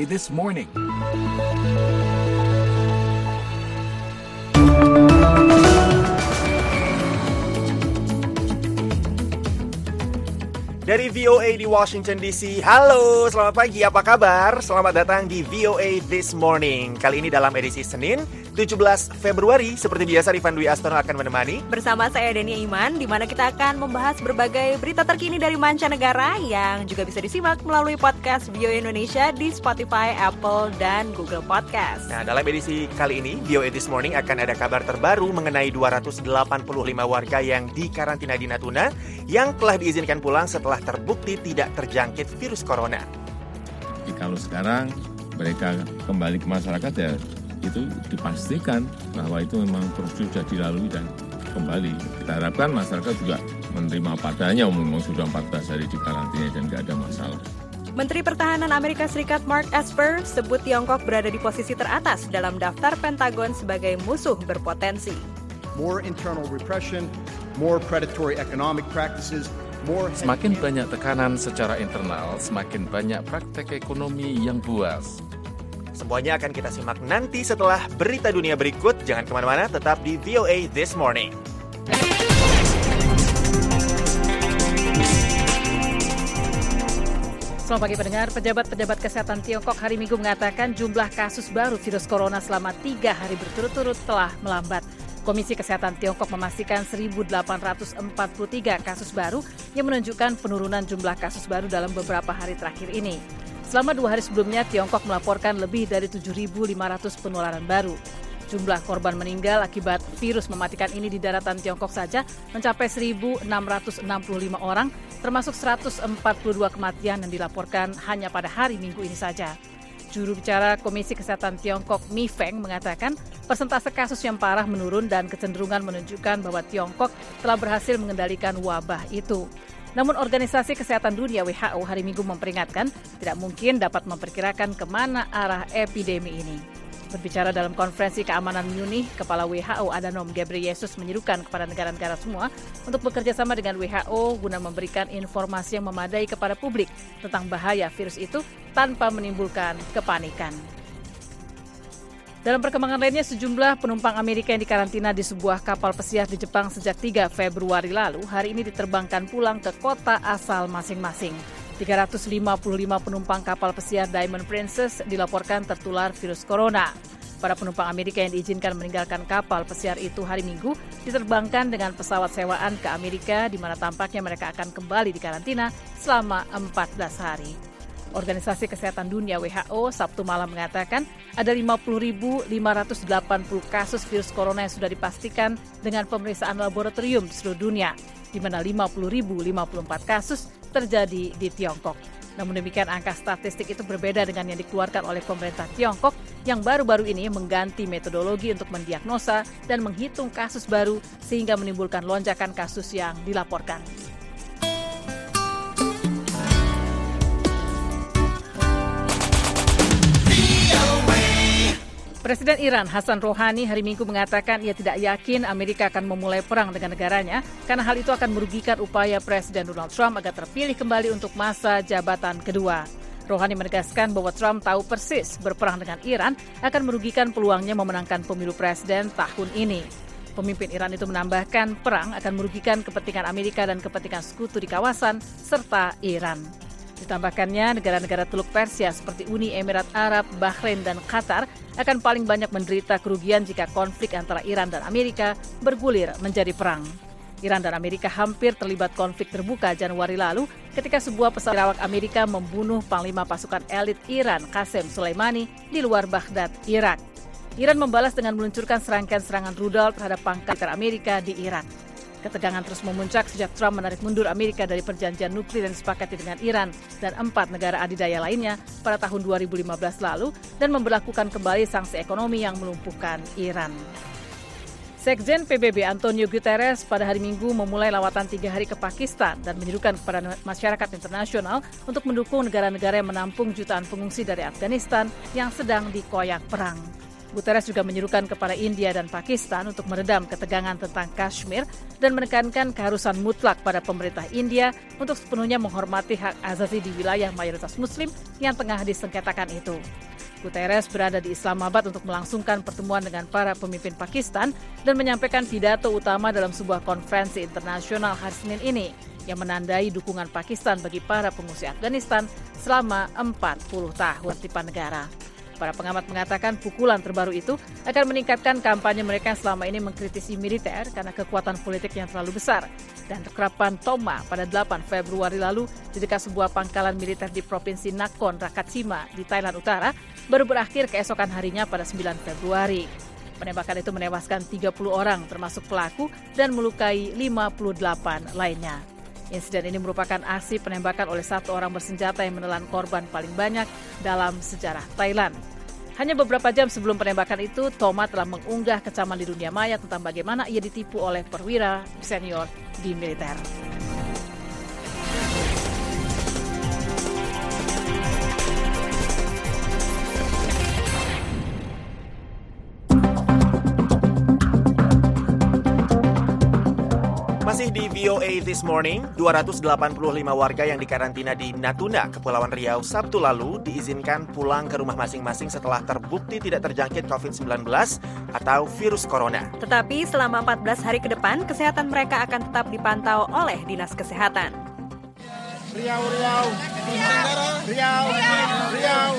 This Morning. Dari VOA di Washington DC, halo, selamat pagi, apa kabar? Selamat datang di VOA This Morning. Kali ini dalam edisi Senin, 17 Februari. Seperti biasa, Rifan Dwi Astono akan menemani. Bersama saya Dania Iman, di mana kita akan membahas berbagai berita terkini dari mancanegara yang juga bisa disimak melalui podcast VOA Indonesia di Spotify, Apple, dan Google Podcast. Nah, dalam edisi kali ini, VOA This Morning akan ada kabar terbaru mengenai 285 warga yang dikarantina di Natuna yang telah diizinkan pulang setelah terbukti tidak terjangkit virus corona. Jadi kalau sekarang mereka kembali ke masyarakat ya itu dipastikan bahwa itu memang prosedur sudah dilalui dan kembali. Kita harapkan masyarakat juga menerima padanya, umumnya sudah 14 hari di karantina dan tidak ada masalah. Menteri Pertahanan Amerika Serikat Mark Esper sebut Tiongkok berada di posisi teratas dalam daftar Pentagon sebagai musuh berpotensi. More internal repression, more predatory economic practices. Semakin banyak tekanan secara internal, semakin banyak praktek ekonomi yang buas. Semuanya akan kita simak nanti setelah berita dunia berikut. Jangan kemana-mana, tetap di VOA This Morning. Selamat pagi pendengar. Pejabat kesehatan Tiongkok hari Minggu mengatakan jumlah kasus baru virus corona selama 3 hari berturut-turut telah melambat. Komisi Kesehatan Tiongkok memastikan 1.843 kasus baru yang menunjukkan penurunan jumlah kasus baru dalam beberapa hari terakhir ini. Selama 2 hari sebelumnya, Tiongkok melaporkan lebih dari 7.500 penularan baru. Jumlah korban meninggal akibat virus mematikan ini di daratan Tiongkok saja mencapai 1.665 orang, termasuk 142 kematian yang dilaporkan hanya pada hari Minggu ini saja. Juru bicara Komisi Kesehatan Tiongkok, Mi Feng, mengatakan persentase kasus yang parah menurun dan kecenderungan menunjukkan bahwa Tiongkok telah berhasil mengendalikan wabah itu. Namun Organisasi Kesehatan Dunia WHO hari Minggu memperingatkan tidak mungkin dapat memperkirakan kemana arah epidemi ini. Berbicara dalam konferensi keamanan Munich, Kepala WHO Adhanom Ghebreyesus menyerukan kepada negara-negara semua untuk bekerja sama dengan WHO guna memberikan informasi yang memadai kepada publik tentang bahaya virus itu tanpa menimbulkan kepanikan. Dalam perkembangan lainnya, sejumlah penumpang Amerika yang dikarantina di sebuah kapal pesiar di Jepang sejak 3 Februari lalu, hari ini diterbangkan pulang ke kota asal masing-masing. 355 penumpang kapal pesiar Diamond Princess dilaporkan tertular virus corona. Para penumpang Amerika yang diizinkan meninggalkan kapal pesiar itu hari Minggu diterbangkan dengan pesawat sewaan ke Amerika, di mana tampaknya mereka akan kembali di karantina selama 14 hari. Organisasi Kesehatan Dunia WHO Sabtu malam mengatakan ada 50.580 kasus virus corona yang sudah dipastikan dengan pemeriksaan laboratorium di seluruh dunia, di mana 50.054 kasus terjadi di Tiongkok. Namun demikian, angka statistik itu berbeda dengan yang dikeluarkan oleh pemerintah Tiongkok yang baru-baru ini mengganti metodologi untuk mendiagnosa dan menghitung kasus baru sehingga menimbulkan lonjakan kasus yang dilaporkan. Presiden Iran Hassan Rouhani hari Minggu mengatakan ia tidak yakin Amerika akan memulai perang dengan negaranya karena hal itu akan merugikan upaya Presiden Donald Trump agar terpilih kembali untuk masa jabatan kedua. Rouhani menegaskan bahwa Trump tahu persis berperang dengan Iran akan merugikan peluangnya memenangkan pemilu presiden tahun ini. Pemimpin Iran itu menambahkan perang akan merugikan kepentingan Amerika dan kepentingan sekutu di kawasan serta Iran. Ditambahkannya, negara-negara Teluk Persia seperti Uni Emirat Arab, Bahrain, dan Qatar akan paling banyak menderita kerugian jika konflik antara Iran dan Amerika bergulir menjadi perang. Iran dan Amerika hampir terlibat konflik terbuka Januari lalu ketika sebuah pesawat perawak Amerika membunuh Panglima pasukan elit Iran, Qasem Soleimani, di luar Baghdad, Irak. Iran membalas dengan meluncurkan serangkaian serangan rudal terhadap pangkalan Amerika di Irak. Ketegangan terus memuncak sejak Trump menarik mundur Amerika dari perjanjian nuklir yang disepakati dengan Iran dan 4 negara adidaya lainnya pada tahun 2015 lalu dan memberlakukan kembali sanksi ekonomi yang melumpuhkan Iran. Sekjen PBB Antonio Guterres pada hari Minggu memulai lawatan 3 hari ke Pakistan dan menyerukan kepada masyarakat internasional untuk mendukung negara-negara yang menampung jutaan pengungsi dari Afghanistan yang sedang dikoyak perang. Guterres juga menyerukan kepada India dan Pakistan untuk meredam ketegangan tentang Kashmir dan menekankan keharusan mutlak pada pemerintah India untuk sepenuhnya menghormati hak asasi di wilayah mayoritas Muslim yang tengah disengketakan itu. Guterres berada di Islamabad untuk melangsungkan pertemuan dengan para pemimpin Pakistan dan menyampaikan pidato utama dalam sebuah konferensi internasional hari Senin ini yang menandai dukungan Pakistan bagi para pengungsi Afghanistan selama 40 tahun tipan negara. Para pengamat mengatakan pukulan terbaru itu akan meningkatkan kampanye mereka yang selama ini mengkritisi militer karena kekuatan politik yang terlalu besar. Dan kekerapan Toma pada 8 Februari lalu di dekat sebuah pangkalan militer di Provinsi Nakhon Ratchasima di Thailand Utara baru berakhir keesokan harinya pada 9 Februari. Penembakan itu menewaskan 30 orang termasuk pelaku dan melukai 58 lainnya. Insiden ini merupakan aksi penembakan oleh satu orang bersenjata yang menelan korban paling banyak dalam sejarah Thailand. Hanya beberapa jam sebelum penembakan itu, Toma telah mengunggah kecaman di dunia maya tentang bagaimana ia ditipu oleh perwira senior di militer. Masih di VOA This Morning, 285 warga yang dikarantina di Natuna, Kepulauan Riau, Sabtu lalu diizinkan pulang ke rumah masing-masing setelah terbukti tidak terjangkit COVID-19 atau virus corona. Tetapi selama 14 hari ke depan, kesehatan mereka akan tetap dipantau oleh Dinas Kesehatan. Riau, Riau, Riau, Riau,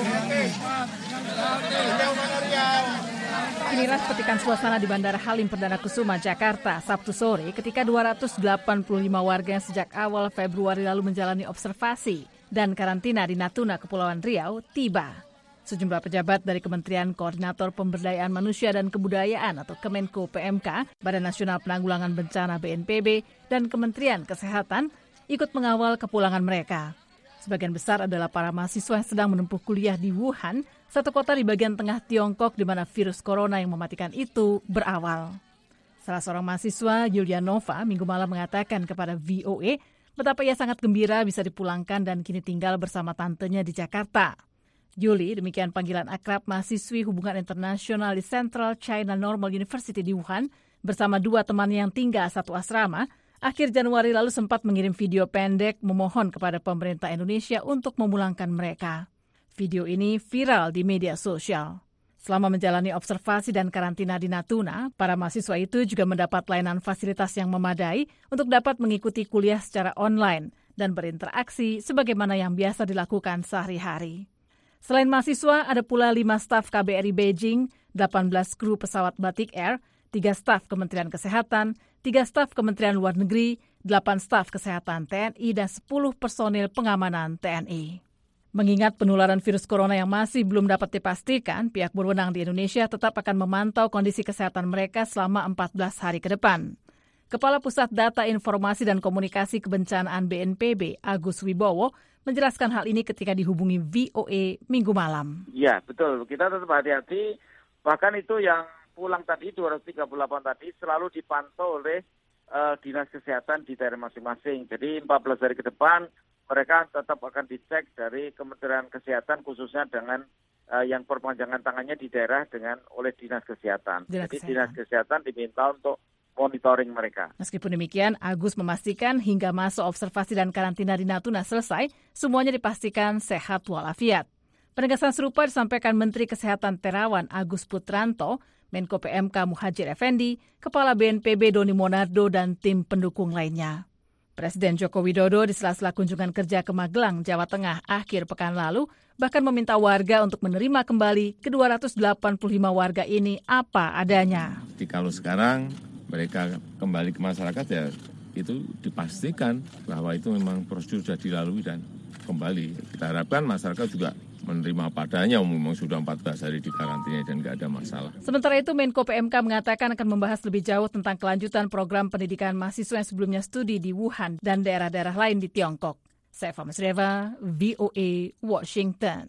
Riau. Inilah petikan suasana di Bandara Halim Perdana Kusuma, Jakarta, Sabtu sore ketika 285 warga yang sejak awal Februari lalu menjalani observasi dan karantina di Natuna, Kepulauan Riau, tiba. Sejumlah pejabat dari Kementerian Koordinator Pemberdayaan Manusia dan Kebudayaan atau Kemenko PMK, Badan Nasional Penanggulangan Bencana BNPB, dan Kementerian Kesehatan ikut mengawal kepulangan mereka. Sebagian besar adalah para mahasiswa yang sedang menempuh kuliah di Wuhan, satu kota di bagian tengah Tiongkok di mana virus corona yang mematikan itu berawal. Salah seorang mahasiswa, Yulianova, Minggu malam mengatakan kepada VOA betapa ia sangat gembira bisa dipulangkan dan kini tinggal bersama tantenya di Jakarta. Yuli, demikian panggilan akrab mahasiswi hubungan internasional di Central China Normal University di Wuhan, bersama dua teman yang tinggal satu asrama, akhir Januari lalu sempat mengirim video pendek memohon kepada pemerintah Indonesia untuk memulangkan mereka. Video ini viral di media sosial. Selama menjalani observasi dan karantina di Natuna, para mahasiswa itu juga mendapat layanan fasilitas yang memadai untuk dapat mengikuti kuliah secara online dan berinteraksi sebagaimana yang biasa dilakukan sehari-hari. Selain mahasiswa, ada pula 5 staf KBRI Beijing, 18 kru pesawat Batik Air, 3 staf Kementerian Kesehatan, 3 staf Kementerian Luar Negeri, 8 staf Kesehatan TNI, dan 10 personil pengamanan TNI. Mengingat penularan virus corona yang masih belum dapat dipastikan, pihak berwenang di Indonesia tetap akan memantau kondisi kesehatan mereka selama 14 hari ke depan. Kepala Pusat Data Informasi dan Komunikasi Kebencanaan BNPB, Agus Wibowo, menjelaskan hal ini ketika dihubungi VOA Minggu malam. Ya, betul. Kita tetap hati-hati. Bahkan itu yang pulang tadi, 238 tadi, selalu dipantau oleh Dinas Kesehatan di daerah masing-masing. Jadi 14 hari ke depan, mereka tetap akan dicek dari Kementerian Kesehatan khususnya dengan yang perpanjangan tangannya di daerah oleh Dinas Kesehatan. Dinas Kesehatan diminta untuk monitoring mereka. Meskipun demikian, Agus memastikan hingga masa observasi dan karantina di Natuna selesai, semuanya dipastikan sehat walafiat. Penegasan serupa disampaikan Menteri Kesehatan Terawan Agus Putranto, Menko PMK Muhadjir Effendi, Kepala BNPB Doni Monardo, dan tim pendukung lainnya. Presiden Joko Widodo di sela-sela kunjungan kerja ke Magelang, Jawa Tengah akhir pekan lalu, bahkan meminta warga untuk menerima kembali ke 285 warga ini apa adanya. Jadi kalau sekarang mereka kembali ke masyarakat, ya itu dipastikan bahwa itu memang prosedur sudah dilalui dan kembali. Kita harapkan masyarakat juga menerima padanya, memang sudah 14 hari di karantina dan nggak ada masalah. Sementara itu, Menko PMK mengatakan akan membahas lebih jauh tentang kelanjutan program pendidikan mahasiswa yang sebelumnya studi di Wuhan dan daerah-daerah lain di Tiongkok. Saya Fama Sreva, VOA, Washington.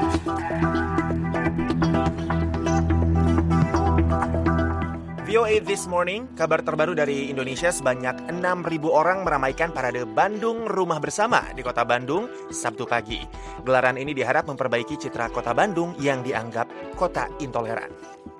VOA This Morning, kabar terbaru dari Indonesia, sebanyak 6.000 orang meramaikan parade Bandung Rumah Bersama di Kota Bandung Sabtu pagi. Gelaran ini diharap memperbaiki citra Kota Bandung yang dianggap kota intoleran.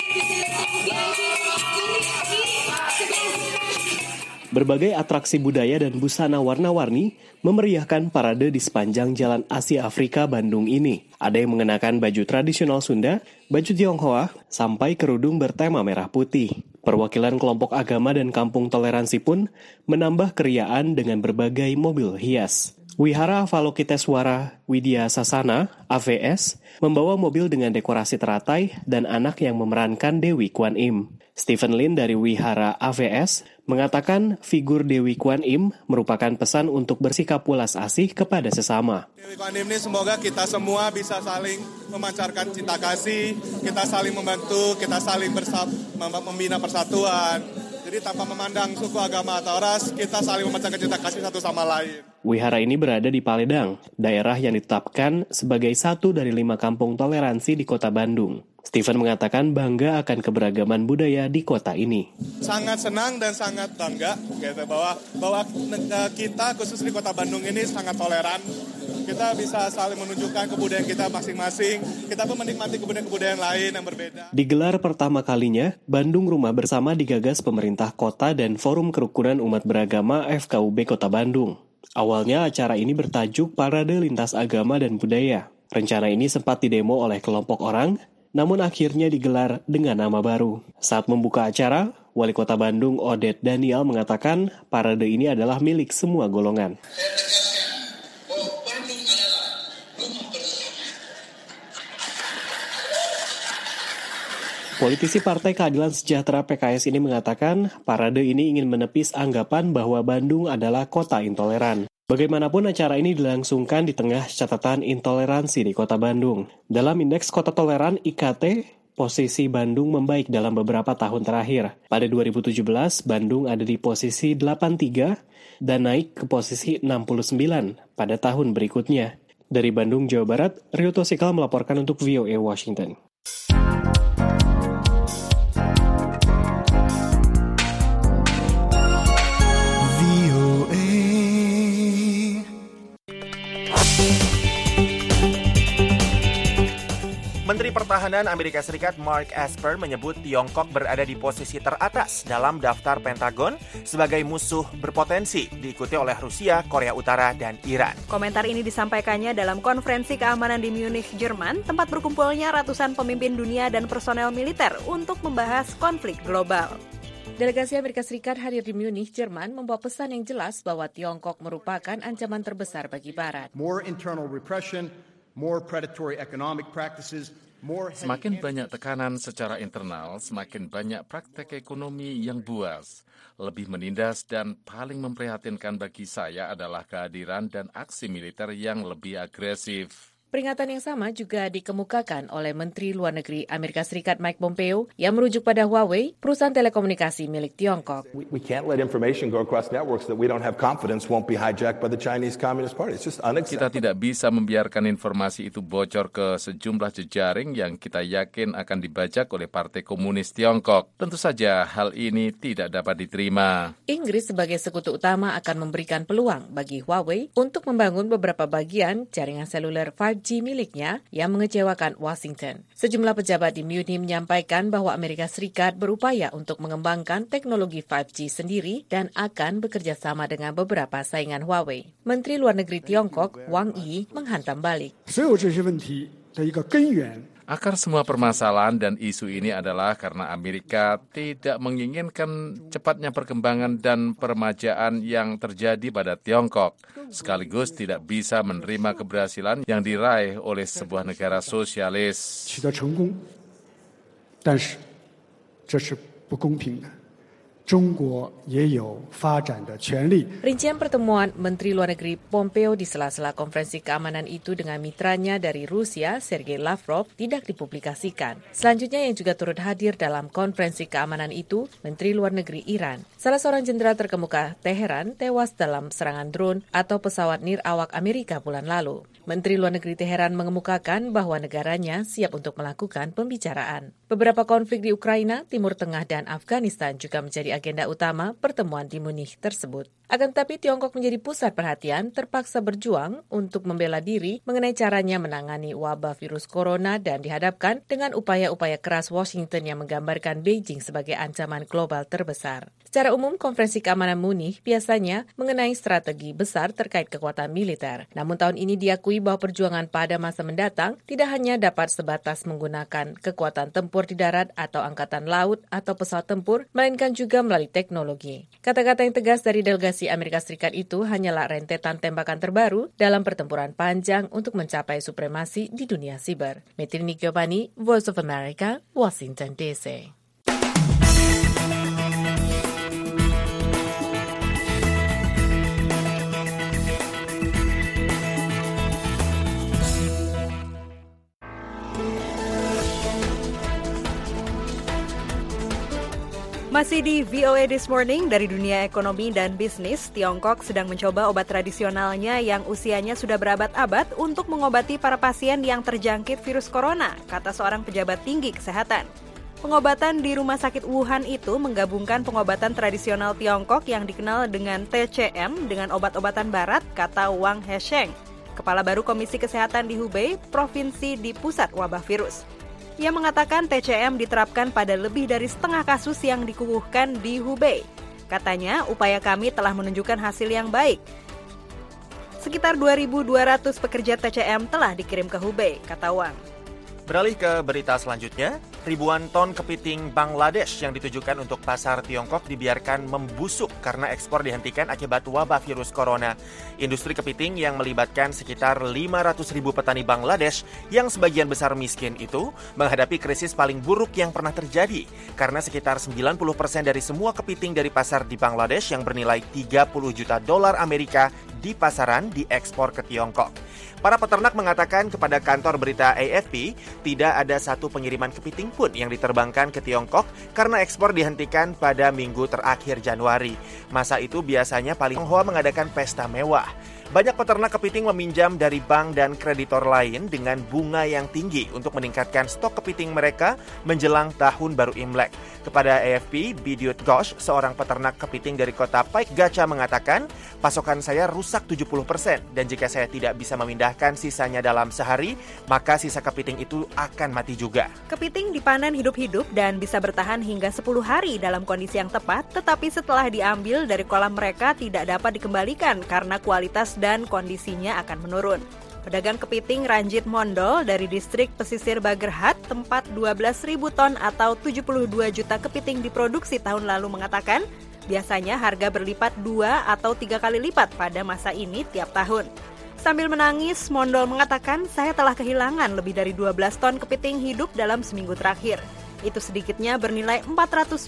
Berbagai atraksi budaya dan busana warna-warni memeriahkan parade di sepanjang Jalan Asia Afrika Bandung ini. Ada yang mengenakan baju tradisional Sunda, baju Tionghoa, sampai kerudung bertema merah putih. Perwakilan kelompok agama dan kampung toleransi pun menambah keriaan dengan berbagai mobil hias. Wihara Avalokiteswara Widya Sasana, AVS, membawa mobil dengan dekorasi teratai dan anak yang memerankan Dewi Kwan Im. Stephen Lin dari Wihara AVS mengatakan figur Dewi Kwan Im merupakan pesan untuk bersikap welas asih kepada sesama. Dewi Kwan Im ini semoga kita semua bisa saling memancarkan cinta kasih, kita saling membantu, kita saling membina persatuan. Jadi tanpa memandang suku, agama, atau ras, kita saling memancarkan cinta kasih satu sama lain. Wihara ini berada di Paledang, daerah yang ditetapkan sebagai satu dari 5 kampung toleransi di kota Bandung. Stephen mengatakan bangga akan keberagaman budaya di kota ini. Sangat senang dan sangat bangga gitu, bahwa kita khusus di kota Bandung ini sangat toleran. Kita bisa saling menunjukkan kebudayaan kita masing-masing. Kita pun menikmati kebudayaan lain yang berbeda. Digelar pertama kalinya, Bandung Rumah Bersama digagas pemerintah kota dan Forum Kerukunan Umat Beragama FKUB Kota Bandung. Awalnya acara ini bertajuk Parade Lintas Agama dan Budaya. Rencana ini sempat didemo oleh kelompok orang, namun akhirnya digelar dengan nama baru. Saat membuka acara, Wali Kota Bandung Oded Daniel mengatakan parade ini adalah milik semua golongan. Politisi Partai Keadilan Sejahtera PKS ini mengatakan parade ini ingin menepis anggapan bahwa Bandung adalah kota intoleran. Bagaimanapun acara ini dilangsungkan di tengah catatan intoleransi di kota Bandung. Dalam Indeks Kota Toleran IKT, posisi Bandung membaik dalam beberapa tahun terakhir. Pada 2017, Bandung ada di posisi 83 dan naik ke posisi 69 pada tahun berikutnya. Dari Bandung, Jawa Barat, Rio Tosikal melaporkan untuk VOA Washington. Menteri Pertahanan Amerika Serikat Mark Esper menyebut Tiongkok berada di posisi teratas dalam daftar Pentagon sebagai musuh berpotensi, diikuti oleh Rusia, Korea Utara, dan Iran. Komentar ini disampaikannya dalam konferensi keamanan di Munich, Jerman, tempat berkumpulnya ratusan pemimpin dunia dan personel militer untuk membahas konflik global. Delegasi Amerika Serikat hadir di Munich, Jerman, membawa pesan yang jelas bahwa Tiongkok merupakan ancaman terbesar bagi Barat. More internal repression, more predatory economic practices, semakin banyak tekanan secara internal, semakin banyak praktek ekonomi yang buas. Lebih menindas dan paling memprihatinkan bagi saya adalah kehadiran dan aksi militer yang lebih agresif. Peringatan yang sama juga dikemukakan oleh Menteri Luar Negeri Amerika Serikat Mike Pompeo yang merujuk pada Huawei, perusahaan telekomunikasi milik Tiongkok. We can't let information go across networks that we don't have confidence won't be hijacked by the Chinese Communist Party. It's just unacceptable. Kita tidak bisa membiarkan informasi itu bocor ke sejumlah jejaring yang kita yakin akan dibajak oleh Partai Komunis Tiongkok. Tentu saja hal ini tidak dapat diterima. Inggris sebagai sekutu utama akan memberikan peluang bagi Huawei untuk membangun beberapa bagian jaringan seluler 5G miliknya yang mengecewakan Washington. Sejumlah pejabat di Munich menyampaikan bahwa Amerika Serikat berupaya untuk mengembangkan teknologi 5G sendiri dan akan bekerja sama dengan beberapa saingan Huawei. Menteri Luar Negeri Tiongkok, Wang Yi, menghantam balik. Akar semua permasalahan dan isu ini adalah karena Amerika tidak menginginkan cepatnya perkembangan dan peremajaan yang terjadi pada Tiongkok, sekaligus tidak bisa menerima keberhasilan yang diraih oleh sebuah negara sosialis. Rincian pertemuan Menteri Luar Negeri Pompeo di sela-sela konferensi keamanan itu dengan mitranya dari Rusia, Sergei Lavrov, tidak dipublikasikan. Selanjutnya yang juga turut hadir dalam konferensi keamanan itu, Menteri Luar Negeri Iran. Salah seorang jenderal terkemuka Teheran tewas dalam serangan drone atau pesawat nirawak Amerika bulan lalu. Menteri Luar Negeri Teheran mengemukakan bahwa negaranya siap untuk melakukan pembicaraan. Beberapa konflik di Ukraina, Timur Tengah, dan Afghanistan juga menjadi agenda utama pertemuan di Munich tersebut. Akan tetapi Tiongkok menjadi pusat perhatian terpaksa berjuang untuk membela diri mengenai caranya menangani wabah virus corona dan dihadapkan dengan upaya-upaya keras Washington yang menggambarkan Beijing sebagai ancaman global terbesar. Secara umum, konferensi keamanan Munich biasanya mengenai strategi besar terkait kekuatan militer. Namun tahun ini diakui bahwa perjuangan pada masa mendatang tidak hanya dapat sebatas menggunakan kekuatan tempur di darat atau angkatan laut atau pesawat tempur, melainkan juga melalui teknologi. Kata-kata yang tegas dari delegasi Amerika Serikat itu hanyalah rentetan tembakan terbaru dalam pertempuran panjang untuk mencapai supremasi di dunia siber. Metrini Giovanni, Voice of America, Washington DC. Masih di VOA This Morning dari dunia ekonomi dan bisnis, Tiongkok sedang mencoba obat tradisionalnya yang usianya sudah berabad-abad untuk mengobati para pasien yang terjangkit virus corona, kata seorang pejabat tinggi kesehatan. Pengobatan di rumah sakit Wuhan itu menggabungkan pengobatan tradisional Tiongkok yang dikenal dengan TCM dengan obat-obatan barat, kata Wang Hesheng, kepala baru Komisi Kesehatan di Hubei, provinsi di pusat wabah virus. Ia mengatakan TCM diterapkan pada lebih dari setengah kasus yang dikukuhkan di Hubei. Katanya, upaya kami telah menunjukkan hasil yang baik. Sekitar 2.200 pekerja TCM telah dikirim ke Hubei, kata Wang. Beralih ke berita selanjutnya, ribuan ton kepiting Bangladesh yang ditujukan untuk pasar Tiongkok dibiarkan membusuk karena ekspor dihentikan akibat wabah virus corona. Industri kepiting yang melibatkan sekitar 500.000 petani Bangladesh yang sebagian besar miskin itu menghadapi krisis paling buruk yang pernah terjadi karena sekitar 90% dari semua kepiting dari pasar di Bangladesh yang bernilai $30 juta Amerika di pasaran diekspor ke Tiongkok. Para peternak mengatakan kepada kantor berita AFP, tidak ada satu pengiriman kepiting pun yang diterbangkan ke Tiongkok karena ekspor dihentikan pada minggu terakhir Januari. Masa itu biasanya paling Tionghoa mengadakan pesta mewah. Banyak peternak kepiting meminjam dari bank dan kreditor lain dengan bunga yang tinggi untuk meningkatkan stok kepiting mereka menjelang tahun baru Imlek. Kepada AFP, Bidyut Ghosh, seorang peternak kepiting dari kota Paik Gacha mengatakan, pasokan saya rusak 70% dan jika saya tidak bisa memindahkan sisanya dalam sehari, maka sisa kepiting itu akan mati juga. Kepiting dipanen hidup-hidup dan bisa bertahan hingga 10 hari dalam kondisi yang tepat, tetapi setelah diambil dari kolam mereka tidak dapat dikembalikan karena kualitas dan kondisinya akan menurun. Pedagang kepiting Ranjit Mondol dari distrik pesisir Bagerhat, tempat 12.000 ton atau 72 juta kepiting diproduksi tahun lalu mengatakan, biasanya harga berlipat 2 atau 3 kali lipat pada masa ini tiap tahun. Sambil menangis, Mondol mengatakan, saya telah kehilangan lebih dari 12 ton kepiting hidup dalam seminggu terakhir. Itu sedikitnya bernilai $420.000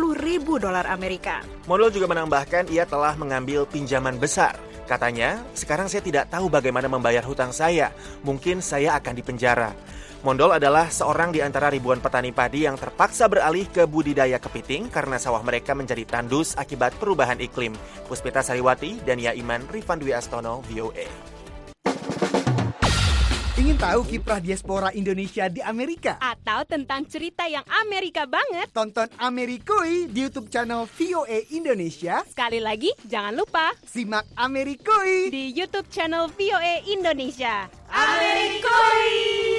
Amerika. Mondol juga menambahkan ia telah mengambil pinjaman besar. Katanya, sekarang saya tidak tahu bagaimana membayar hutang saya. Mungkin saya akan dipenjara. Mondol adalah seorang di antara ribuan petani padi yang terpaksa beralih ke budidaya kepiting karena sawah mereka menjadi tandus akibat perubahan iklim. Puspita Sariwati dan Yaiman Rifan Dwi Astono, VOA. Ingin tahu kiprah diaspora Indonesia di Amerika? Atau tentang cerita yang Amerika banget? Tonton Amerikui di YouTube channel VOA Indonesia. Sekali lagi, jangan lupa simak Amerikui di YouTube channel VOA Indonesia. Amerikui!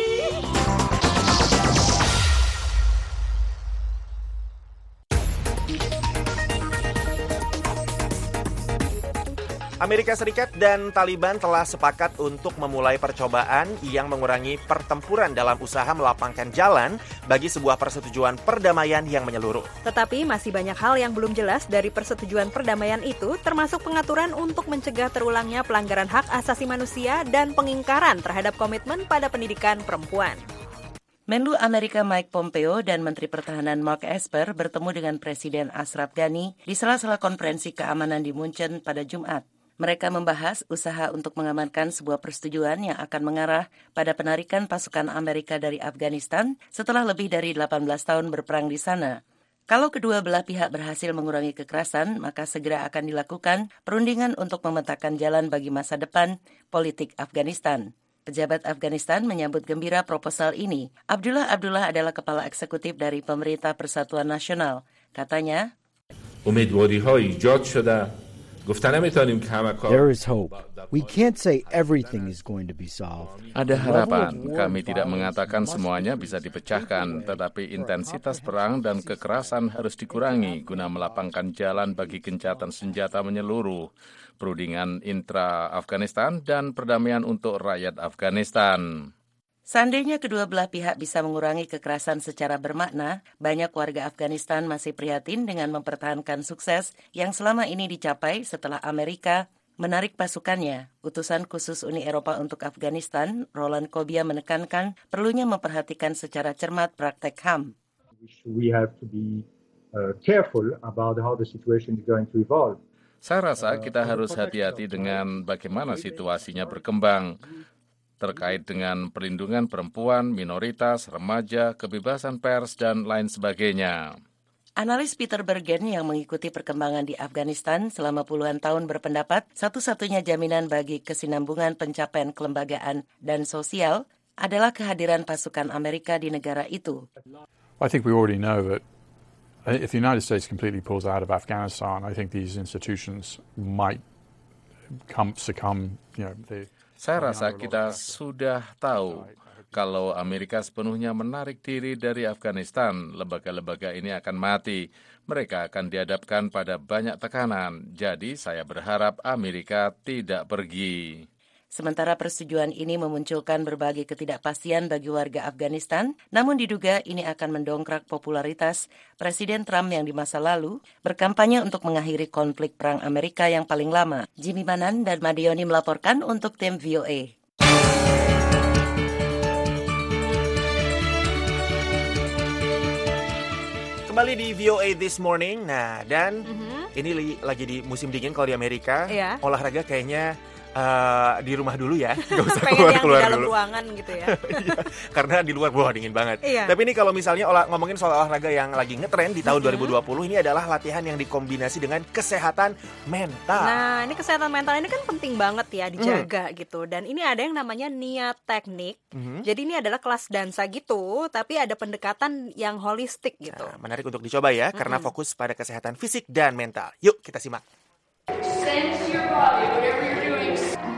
Amerika Serikat dan Taliban telah sepakat untuk memulai percobaan yang mengurangi pertempuran dalam usaha melapangkan jalan bagi sebuah persetujuan perdamaian yang menyeluruh. Tetapi masih banyak hal yang belum jelas dari persetujuan perdamaian itu, termasuk pengaturan untuk mencegah terulangnya pelanggaran hak asasi manusia dan pengingkaran terhadap komitmen pada pendidikan perempuan. Menlu Amerika Mike Pompeo dan Menteri Pertahanan Mark Esper bertemu dengan Presiden Ashraf Ghani di sela-sela konferensi keamanan di Munchen pada Jumat. Mereka membahas usaha untuk mengamankan sebuah persetujuan yang akan mengarah pada penarikan pasukan Amerika dari Afghanistan setelah lebih dari 18 tahun berperang di sana. Kalau kedua belah pihak berhasil mengurangi kekerasan, maka segera akan dilakukan perundingan untuk memetakan jalan bagi masa depan politik Afghanistan. Pejabat Afghanistan menyambut gembira proposal ini. Abdullah adalah kepala eksekutif dari Pemerintah Persatuan Nasional. Katanya, There is hope. We can't say everything is going to be solved. Ada harapan. Kami tidak mengatakan semuanya bisa dipecahkan, tetapi intensitas perang dan kekerasan harus dikurangi guna melapangkan jalan bagi gencatan senjata menyeluruh, perundingan intra-Afghanistan, dan perdamaian untuk rakyat Afghanistan. Seandainya kedua belah pihak bisa mengurangi kekerasan secara bermakna, banyak warga Afghanistan masih prihatin dengan mempertahankan sukses yang selama ini dicapai setelah Amerika menarik pasukannya. Utusan khusus Uni Eropa untuk Afghanistan, Roland Kobia, menekankan perlunya memperhatikan secara cermat praktek HAM. We have to be careful about how the situation is going to evolve. Saya rasa kita harus hati-hati dengan bagaimana situasinya berkembang, terkait dengan perlindungan perempuan, minoritas, remaja, kebebasan pers, dan lain sebagainya. Analis Peter Bergen yang mengikuti perkembangan di Afghanistan selama puluhan tahun berpendapat satu-satunya jaminan bagi kesinambungan pencapaian kelembagaan dan sosial adalah kehadiran pasukan Amerika di negara itu. I think we already know that if the United States completely pulls out of Afghanistan, I think these institutions might succumb, Saya rasa kita sudah tahu kalau Amerika sepenuhnya menarik diri dari Afghanistan, lembaga-lembaga ini akan mati. Mereka akan dihadapkan pada banyak tekanan. Jadi saya berharap Amerika tidak pergi. Sementara persetujuan ini memunculkan berbagai ketidakpastian bagi warga Afghanistan, namun diduga ini akan mendongkrak popularitas Presiden Trump yang di masa lalu berkampanye untuk mengakhiri konflik perang Amerika yang paling lama. Jimmy Manan dan Madioni melaporkan untuk tim VOA. Kembali di VOA This Morning. Nah, dan ini lagi di musim dingin kalau di Amerika. Iya. Olahraga kayaknya di rumah dulu ya, nggak usah keluar keluar di dalam dulu. ruangan gitu ya. Iya, karena di luar dingin banget. Iya. Tapi ini kalau misalnya ngomongin soal olahraga yang lagi ngetren di tahun 2020, ini adalah latihan yang dikombinasi dengan kesehatan mental. Nah, ini kesehatan mental ini kan penting banget ya dijaga gitu. Dan ini ada yang namanya Nia Teknik. Jadi ini adalah kelas dansa gitu, tapi ada pendekatan yang holistik gitu. Nah, menarik untuk dicoba ya, karena fokus pada kesehatan fisik dan mental. Yuk kita simak. Sense your body, whatever you're doing.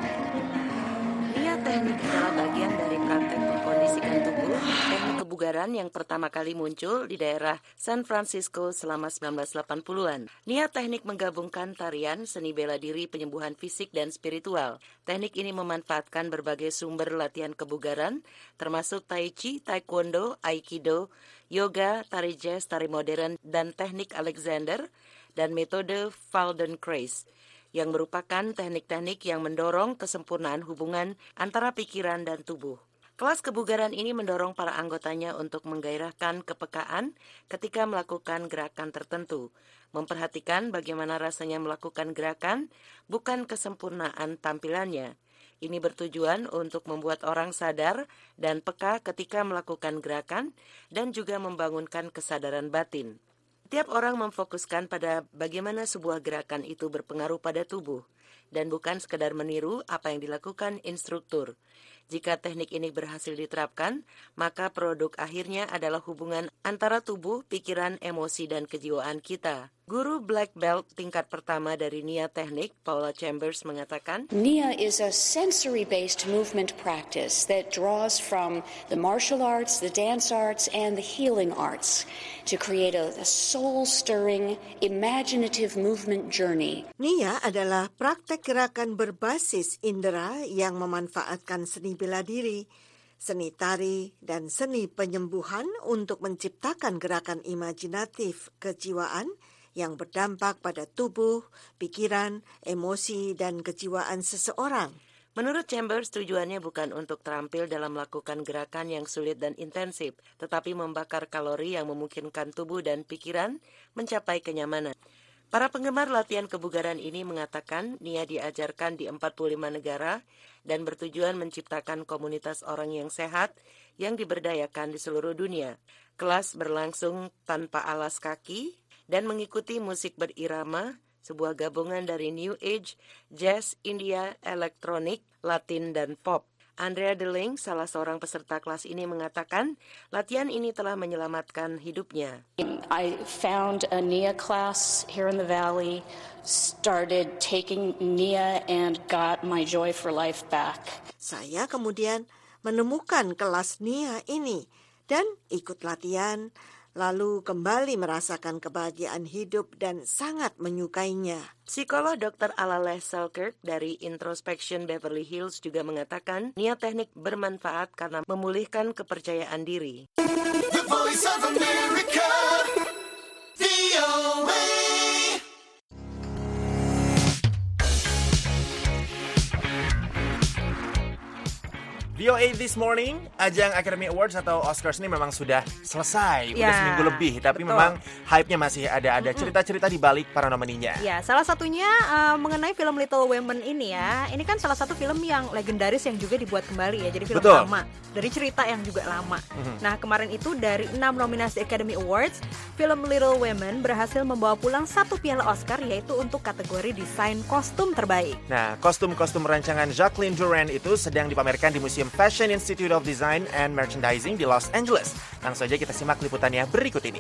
Nia Teknik adalah bagian dari praktek mengkondisikan tubuh, teknik kebugaran yang pertama kali muncul di daerah San Francisco selama 1980-an. Nia Teknik menggabungkan tarian, seni bela diri, penyembuhan fisik, dan spiritual. Teknik ini memanfaatkan berbagai sumber latihan kebugaran, termasuk tai chi, taekwondo, aikido, yoga, tari jazz, tari modern, dan teknik Alexander, dan metode Feldenkrais, yang merupakan teknik-teknik yang mendorong kesempurnaan hubungan antara pikiran dan tubuh. Kelas kebugaran ini mendorong para anggotanya untuk menggairahkan kepekaan ketika melakukan gerakan tertentu, memperhatikan bagaimana rasanya melakukan gerakan, bukan kesempurnaan tampilannya. Ini bertujuan untuk membuat orang sadar dan peka ketika melakukan gerakan dan juga membangunkan kesadaran batin. Setiap orang memfokuskan pada bagaimana sebuah gerakan itu berpengaruh pada tubuh dan bukan sekedar meniru apa yang dilakukan instruktur. Jika teknik ini berhasil diterapkan, maka produk akhirnya adalah hubungan antara tubuh, pikiran, emosi, dan kejiwaan kita. Guru Black Belt tingkat pertama dari Nia Teknik, Paula Chambers, mengatakan, Nia is a sensory-based movement practice that draws from the martial arts, the dance arts, and the healing arts to create a soul-stirring, imaginative movement journey. Nia adalah praktek gerakan berbasis indera yang memanfaatkan seni bela diri, seni tari, dan seni penyembuhan untuk menciptakan gerakan imajinatif kejiwaan yang berdampak pada tubuh, pikiran, emosi, dan kejiwaan seseorang. Menurut Chambers, tujuannya bukan untuk terampil dalam melakukan gerakan yang sulit dan intensif, tetapi membakar kalori yang memungkinkan tubuh dan pikiran mencapai kenyamanan. Para penggemar latihan kebugaran ini mengatakan Nia diajarkan di 45 negara dan bertujuan menciptakan komunitas orang yang sehat yang diberdayakan di seluruh dunia. Kelas berlangsung tanpa alas kaki dan mengikuti musik berirama, sebuah gabungan dari New Age, Jazz, India, elektronik, Latin, dan pop. Andrea Deling, salah seorang peserta kelas ini, mengatakan latihan ini telah menyelamatkan hidupnya. I found a NIA class here in the Valley, started taking NIA and got my joy for life back. Saya kemudian menemukan kelas NIA ini dan ikut latihan, lalu kembali merasakan kebahagiaan hidup dan sangat menyukainya. Psikolog Dr. Alaleh Selkirk dari Introspection Beverly Hills juga mengatakan NIA teknik bermanfaat karena memulihkan kepercayaan diri. The Voice of America, VOA. VOA This Morning, ajang Academy Awards atau Oscars ini memang sudah selesai, udah seminggu lebih. Tapi betul, memang hype-nya masih ada cerita-cerita di balik para nomininya. Ya, salah satunya mengenai film Little Women ini ya. Ini kan salah satu film yang legendaris yang juga dibuat kembali ya. Jadi film lama, dari cerita yang juga lama. Nah, kemarin itu dari 6 nominasi Academy Awards, film Little Women berhasil membawa pulang 1 piala Oscar, yaitu untuk kategori desain kostum terbaik. Nah, kostum-kostum rancangan Jacqueline Durran itu sedang dipamerkan di Museum Fashion Institute of Design and Merchandising di Los Angeles. Langsung saja kita simak liputannya berikut ini.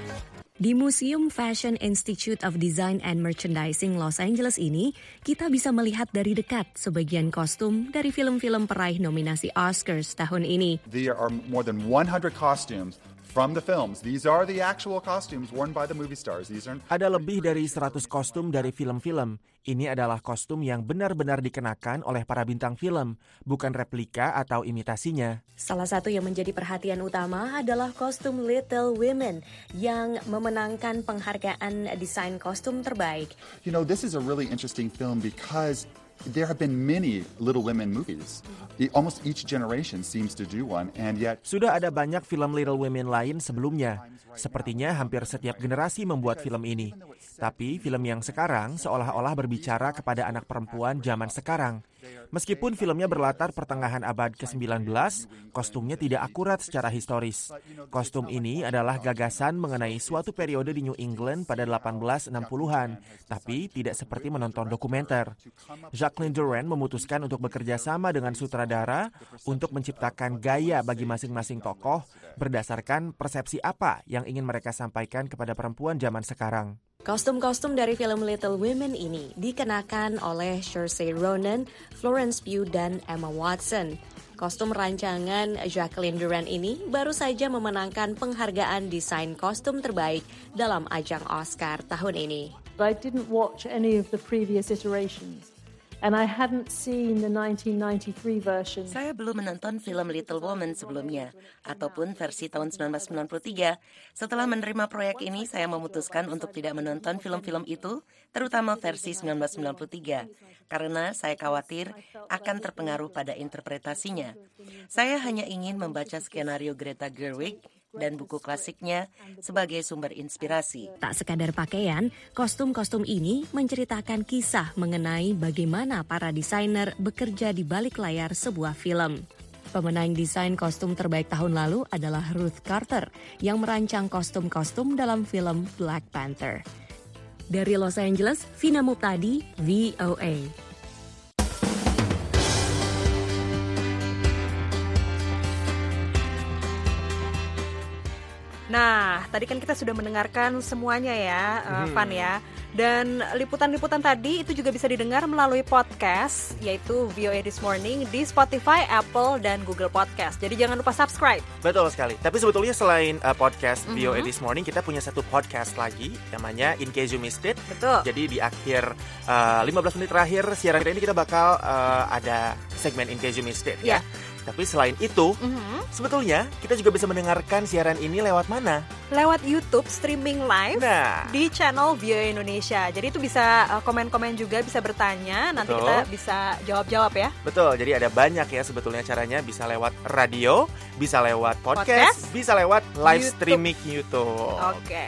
Di Museum Fashion Institute of Design and Merchandising Los Angeles ini, kita bisa melihat dari dekat sebagian kostum dari film-film peraih nominasi Oscars tahun ini. There are more than 100 costumes from the films. These are the actual costumes worn by the movie stars. Ada lebih dari 100 kostum dari film-film. Ini adalah kostum yang benar-benar dikenakan oleh para bintang film, bukan replika atau imitasinya. Salah satu yang menjadi perhatian utama adalah kostum Little Women yang memenangkan penghargaan desain kostum terbaik. You know, this is a really interesting film because there have been many Little Women movies. Almost each generation seems to do one, and yet sudah ada banyak film Little Women lain sebelumnya. Sepertinya hampir setiap generasi membuat film ini. Tapi film yang sekarang seolah-olah berbicara kepada anak perempuan zaman sekarang. Meskipun filmnya berlatar pertengahan abad ke-19, kostumnya tidak akurat secara historis. Kostum ini adalah gagasan mengenai suatu periode di New England pada 1860-an, tapi tidak seperti menonton dokumenter. Jacqueline Durran memutuskan untuk bekerja sama dengan sutradara untuk menciptakan gaya bagi masing-masing tokoh berdasarkan persepsi apa yang ingin mereka sampaikan kepada perempuan zaman sekarang. Kostum-kostum dari film Little Women ini dikenakan oleh Saoirse Ronan, Florence Pugh, dan Emma Watson. Kostum rancangan Jacqueline Durran ini baru saja memenangkan penghargaan desain kostum terbaik dalam ajang Oscar tahun ini. I didn't watch any of the previous iterations. And I hadn't seen the 1993 version. Saya belum menonton film Little Women sebelumnya, ataupun versi tahun 1993. Setelah menerima proyek ini, saya memutuskan untuk tidak menonton film-film itu, terutama versi 1993, karena saya khawatir akan terpengaruh pada interpretasinya. Saya hanya ingin membaca skenario Greta Gerwig dan buku klasiknya sebagai sumber inspirasi. Tak sekadar pakaian, kostum-kostum ini menceritakan kisah mengenai bagaimana para desainer bekerja di balik layar sebuah film. Pemenang desain kostum terbaik tahun lalu adalah Ruth Carter yang merancang kostum-kostum dalam film Black Panther. Dari Los Angeles, Vina Muptadi, VOA. Nah, tadi kan kita sudah mendengarkan semuanya ya, Van ya. Dan liputan-liputan tadi itu juga bisa didengar melalui podcast, yaitu VOA This Morning di Spotify, Apple, dan Google Podcast. Jadi jangan lupa subscribe. Betul sekali. Tapi sebetulnya selain podcast VOA This Morning, kita punya satu podcast lagi, namanya In Case You Missed It. Betul. Jadi di akhir 15 menit terakhir siaran ini kita bakal ada segmen In Case You Missed It ya. Tapi selain itu, sebetulnya kita juga bisa mendengarkan siaran ini lewat mana? Lewat YouTube streaming live di channel VOA Indonesia. Jadi itu bisa komen-komen juga, bisa bertanya. Nanti kita bisa jawab-jawab ya. Betul, jadi ada banyak ya sebetulnya caranya. Bisa lewat radio, bisa lewat podcast. Bisa lewat live streaming YouTube. Oke.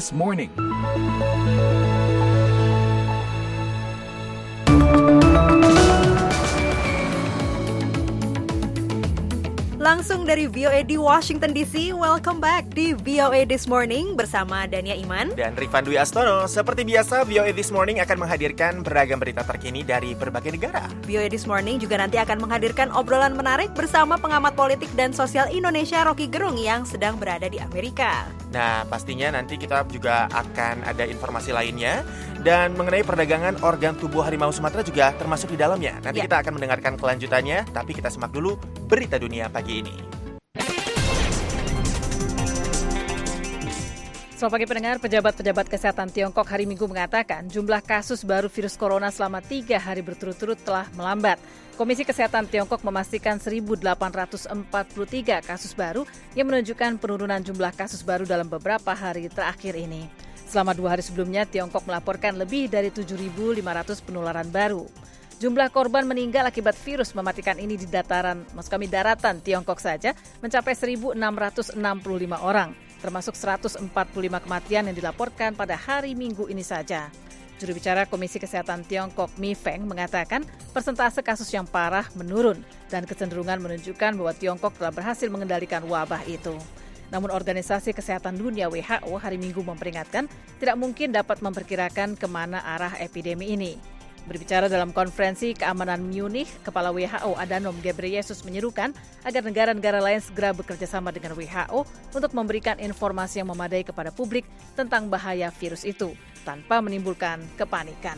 This Morning. Langsung dari VOA di Washington DC, welcome back di VOA This Morning bersama Dania Iman dan Rifan Dwi Astono. Seperti biasa, VOA This Morning akan menghadirkan beragam berita terkini dari berbagai negara. VOA This Morning juga nanti akan menghadirkan obrolan menarik bersama pengamat politik dan sosial Indonesia Rocky Gerung yang sedang berada di Amerika. Nah, pastinya nanti kita juga akan ada informasi lainnya. Dan mengenai perdagangan organ tubuh harimau Sumatera juga termasuk di dalamnya. Nanti kita akan mendengarkan kelanjutannya, tapi kita simak dulu berita dunia pagi ini. Selamat pagi pendengar, pejabat-pejabat kesehatan Tiongkok hari Minggu mengatakan jumlah kasus baru virus corona selama 3 hari berturut-turut telah melambat. Komisi Kesehatan Tiongkok memastikan 1.843 kasus baru yang menunjukkan penurunan jumlah kasus baru dalam beberapa hari terakhir ini. Selama 2 hari sebelumnya, Tiongkok melaporkan lebih dari 7.500 penularan baru. Jumlah korban meninggal akibat virus mematikan ini di daratan Tiongkok saja mencapai 1.665 orang, termasuk 145 kematian yang dilaporkan pada hari Minggu ini saja. Juru bicara Komisi Kesehatan Tiongkok, Mi Feng, mengatakan persentase kasus yang parah menurun dan kecenderungan menunjukkan bahwa Tiongkok telah berhasil mengendalikan wabah itu. Namun Organisasi Kesehatan Dunia WHO hari Minggu memperingatkan tidak mungkin dapat memperkirakan kemana arah epidemi ini. Berbicara dalam konferensi keamanan Munich, Kepala WHO Adhanom Ghebreyesus menyerukan agar negara-negara lain segera bekerja sama dengan WHO untuk memberikan informasi yang memadai kepada publik tentang bahaya virus itu tanpa menimbulkan kepanikan.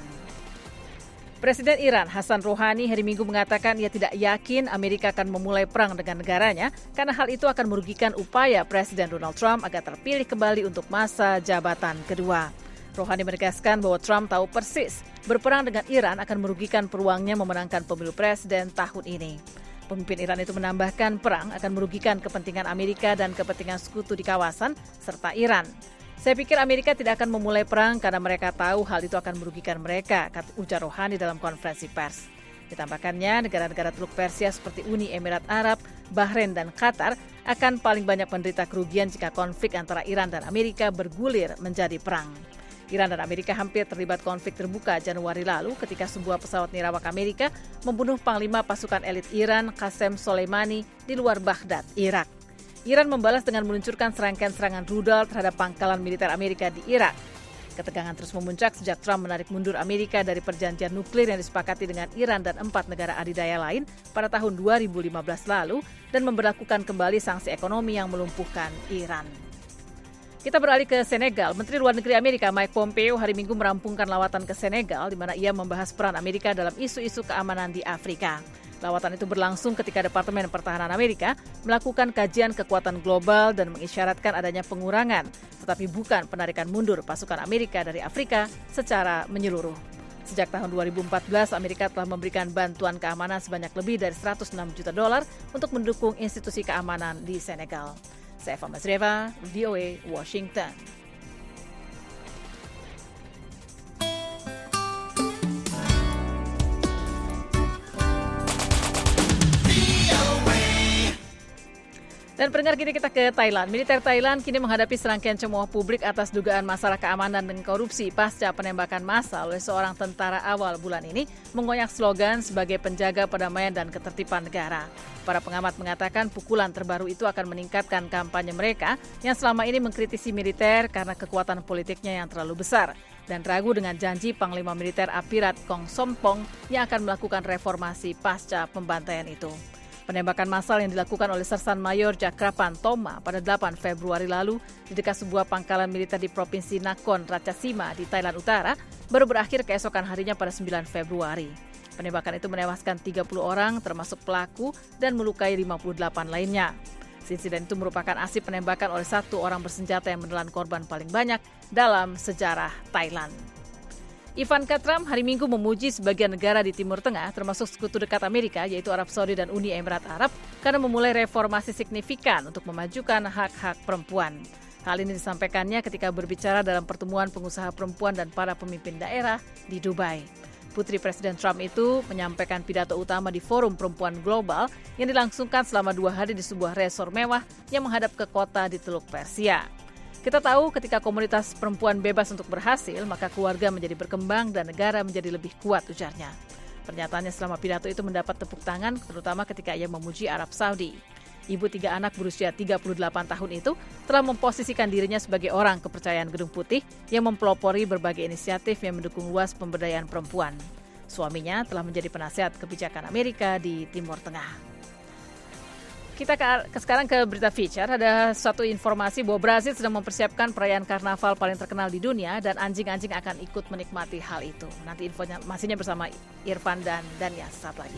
Presiden Iran Hassan Rouhani hari Minggu mengatakan ia tidak yakin Amerika akan memulai perang dengan negaranya karena hal itu akan merugikan upaya Presiden Donald Trump agar terpilih kembali untuk masa jabatan kedua. Rouhani menegaskan bahwa Trump tahu persis berperang dengan Iran akan merugikan peluangnya memenangkan pemilu presiden tahun ini. Pemimpin Iran itu menambahkan perang akan merugikan kepentingan Amerika dan kepentingan sekutu di kawasan serta Iran. Saya pikir Amerika tidak akan memulai perang karena mereka tahu hal itu akan merugikan mereka, ujar Rouhani dalam konferensi pers. Ditambahkannya, negara-negara Teluk Persia seperti Uni Emirat Arab, Bahrain, dan Qatar akan paling banyak menderita kerugian jika konflik antara Iran dan Amerika bergulir menjadi perang. Iran dan Amerika hampir terlibat konflik terbuka Januari lalu ketika sebuah pesawat nirawak Amerika membunuh Panglima Pasukan Elit Iran, Qasem Soleimani, di luar Baghdad, Irak. Iran membalas dengan meluncurkan serangkaian serangan rudal terhadap pangkalan militer Amerika di Irak. Ketegangan terus memuncak sejak Trump menarik mundur Amerika dari perjanjian nuklir yang disepakati dengan Iran dan 4 negara adidaya lain pada tahun 2015 lalu dan memberlakukan kembali sanksi ekonomi yang melumpuhkan Iran. Kita beralih ke Senegal. Menteri Luar Negeri Amerika Mike Pompeo hari Minggu merampungkan lawatan ke Senegal di mana ia membahas peran Amerika dalam isu-isu keamanan di Afrika. Lawatan itu berlangsung ketika Departemen Pertahanan Amerika melakukan kajian kekuatan global dan mengisyaratkan adanya pengurangan, tetapi bukan penarikan mundur pasukan Amerika dari Afrika secara menyeluruh. Sejak tahun 2014, Amerika telah memberikan bantuan keamanan sebanyak lebih dari $106 juta untuk mendukung institusi keamanan di Senegal. Saya Eva Masreva, VOA, Washington. Dan pendengar, kini kita ke Thailand. Militer Thailand kini menghadapi serangkaian cemooh publik atas dugaan masalah keamanan dan korupsi pasca penembakan massal oleh seorang tentara awal bulan ini mengoyak slogan sebagai penjaga perdamaian dan ketertiban negara. Para pengamat mengatakan pukulan terbaru itu akan meningkatkan kampanye mereka yang selama ini mengkritisi militer karena kekuatan politiknya yang terlalu besar dan ragu dengan janji Panglima Militer Apirat Kong Sompong yang akan melakukan reformasi pasca pembantaian itu. Penembakan massal yang dilakukan oleh Sersan Mayor Jakrapan Thoma pada 8 Februari lalu di dekat sebuah pangkalan militer di Provinsi Nakhon Ratchasima di Thailand Utara baru berakhir keesokan harinya pada 9 Februari. Penembakan itu menewaskan 30 orang termasuk pelaku dan melukai 58 lainnya. Insiden itu merupakan aksi penembakan oleh satu orang bersenjata yang menelan korban paling banyak dalam sejarah Thailand. Ivanka Trump hari Minggu memuji sebagian negara di Timur Tengah, termasuk sekutu dekat Amerika, yaitu Arab Saudi dan Uni Emirat Arab, karena memulai reformasi signifikan untuk memajukan hak-hak perempuan. Hal ini disampaikannya ketika berbicara dalam pertemuan pengusaha perempuan dan para pemimpin daerah di Dubai. Putri Presiden Trump itu menyampaikan pidato utama di Forum Perempuan Global yang dilangsungkan selama 2 hari di sebuah resor mewah yang menghadap ke kota di Teluk Persia. Kita tahu ketika komunitas perempuan bebas untuk berhasil, maka keluarga menjadi berkembang dan negara menjadi lebih kuat, ujarnya. Pernyataannya selama pidato itu mendapat tepuk tangan, terutama ketika ia memuji Arab Saudi. Ibu 3 anak berusia 38 tahun itu telah memposisikan dirinya sebagai orang kepercayaan Gedung Putih yang mempelopori berbagai inisiatif yang mendukung luas pemberdayaan perempuan. Suaminya telah menjadi penasihat kebijakan Amerika di Timur Tengah. Kita sekarang ke berita feature. Ada suatu informasi bahwa Brasil sedang mempersiapkan perayaan karnaval paling terkenal di dunia dan anjing-anjing akan ikut menikmati hal itu. Nanti infonya masihnya bersama Irfan dan Dania saat lagi.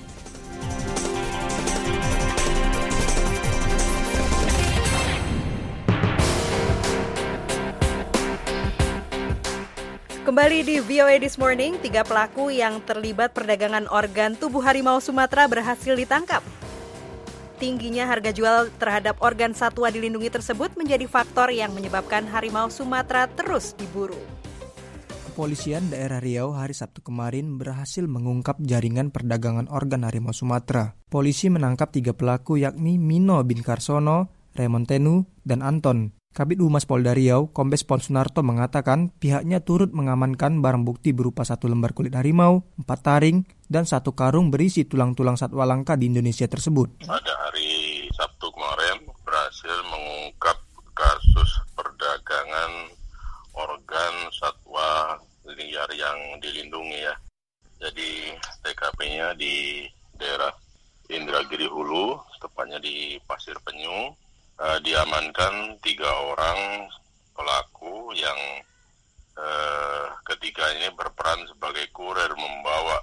Kembali di VOA This Morning, 3 pelaku yang terlibat perdagangan organ tubuh harimau Sumatera berhasil ditangkap. Tingginya harga jual terhadap organ satwa dilindungi tersebut menjadi faktor yang menyebabkan harimau Sumatera terus diburu. Kepolisian daerah Riau hari Sabtu kemarin berhasil mengungkap jaringan perdagangan organ harimau Sumatera. Polisi menangkap 3 pelaku yakni Mino bin Karsono, Raymond Tenu, dan Anton. Kabid Humas Polda Riau, Kombes Pol Sunarto mengatakan pihaknya turut mengamankan barang bukti berupa 1 lembar kulit harimau, 4 taring, dan 1 karung berisi tulang-tulang satwa langka di Indonesia tersebut. Pada hari Sabtu kemarin berhasil mengungkap kasus perdagangan organ satwa liar yang dilindungi ya. Jadi TKP-nya di daerah Indragiri Hulu, tepatnya di Pasir Penyu. Diamankan 3 orang pelaku yang ketiganya berperan sebagai kurir membawa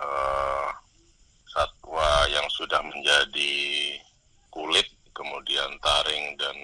satwa yang sudah menjadi kulit, kemudian taring dan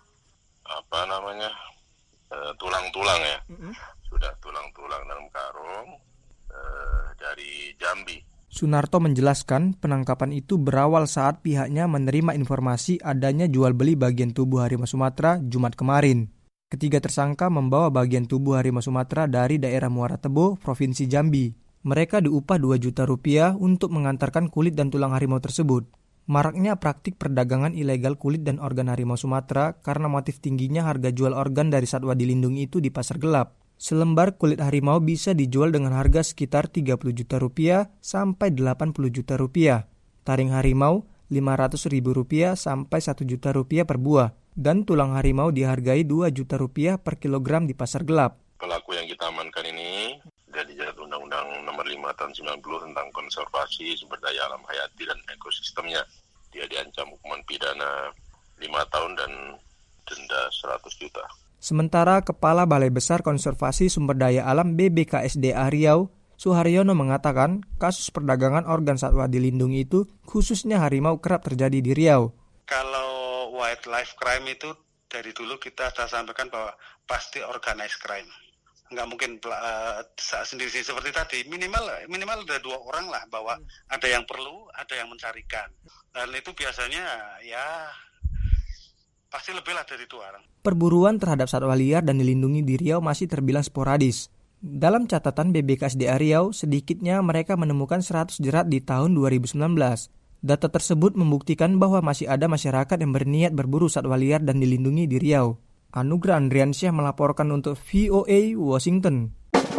tulang-tulang ya. Sudah tulang-tulang dalam karung dari Jambi. Sunarto menjelaskan penangkapan itu berawal saat pihaknya menerima informasi adanya jual beli bagian tubuh harimau Sumatera Jumat kemarin. Ketiga tersangka membawa bagian tubuh harimau Sumatera dari daerah Muara Tebo, Provinsi Jambi. Mereka diupah 2 juta rupiah untuk mengantarkan kulit dan tulang harimau tersebut. Maraknya praktik perdagangan ilegal kulit dan organ harimau Sumatera karena motif tingginya harga jual organ dari satwa dilindungi itu di pasar gelap. Selembar kulit harimau bisa dijual dengan harga sekitar 30 juta rupiah sampai 80 juta rupiah. Taring harimau 500 ribu rupiah sampai 1 juta rupiah per buah. Dan tulang harimau dihargai 2 juta rupiah per kilogram di pasar gelap. Pelaku yang kita amankan ini dari jerat Undang-Undang Nomor 5 Tahun 90 tentang konservasi sumber daya alam hayati dan ekosistemnya. Dia diancam hukuman pidana 5 tahun dan denda 100 juta. Sementara Kepala Balai Besar Konservasi Sumber Daya Alam BBKSDA Riau, Suharyono mengatakan kasus perdagangan organ satwa dilindungi itu khususnya harimau kerap terjadi di Riau. Kalau wildlife crime itu dari dulu kita sudah sampaikan bahwa pasti organized crime. Nggak mungkin sendiri seperti tadi, minimal ada 2 orang lah bahwa ada yang perlu, ada yang mencarikan. Dan itu biasanya ya pasti lebih lah dari 2 orang. Perburuan terhadap satwa liar dan dilindungi di Riau masih terbilang sporadis. Dalam catatan BBKSDA Riau, sedikitnya mereka menemukan 100 jerat di tahun 2019. Data tersebut membuktikan bahwa masih ada masyarakat yang berniat berburu satwa liar dan dilindungi di Riau. Anugrah Andriansyah melaporkan untuk VOA Washington.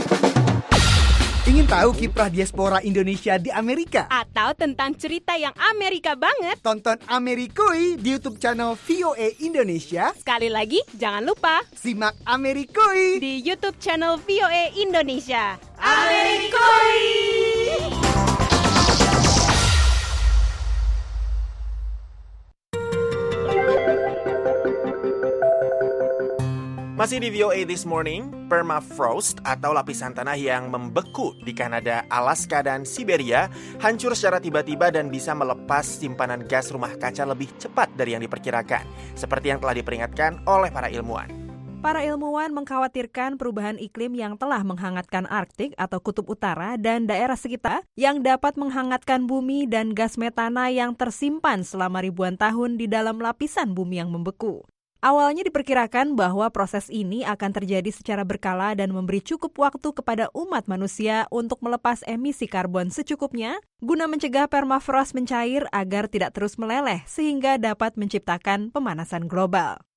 Ingin tahu kiprah diaspora Indonesia di Amerika? Atau tentang cerita yang Amerika banget? Tonton Amerikoi di YouTube channel VOA Indonesia. Sekali lagi, jangan lupa simak Amerikoi di YouTube channel VOA Indonesia. Amerikoi! Masih di VOA This Morning, permafrost atau lapisan tanah yang membeku di Kanada, Alaska, dan Siberia hancur secara tiba-tiba dan bisa melepas simpanan gas rumah kaca lebih cepat dari yang diperkirakan, seperti yang telah diperingatkan oleh para ilmuwan. Para ilmuwan mengkhawatirkan perubahan iklim yang telah menghangatkan Arktik atau Kutub Utara dan daerah sekitar yang dapat menghangatkan bumi dan gas metana yang tersimpan selama ribuan tahun di dalam lapisan bumi yang membeku. Awalnya diperkirakan bahwa proses ini akan terjadi secara berkala dan memberi cukup waktu kepada umat manusia untuk melepas emisi karbon secukupnya guna mencegah permafrost mencair agar tidak terus meleleh sehingga dapat menciptakan pemanasan global.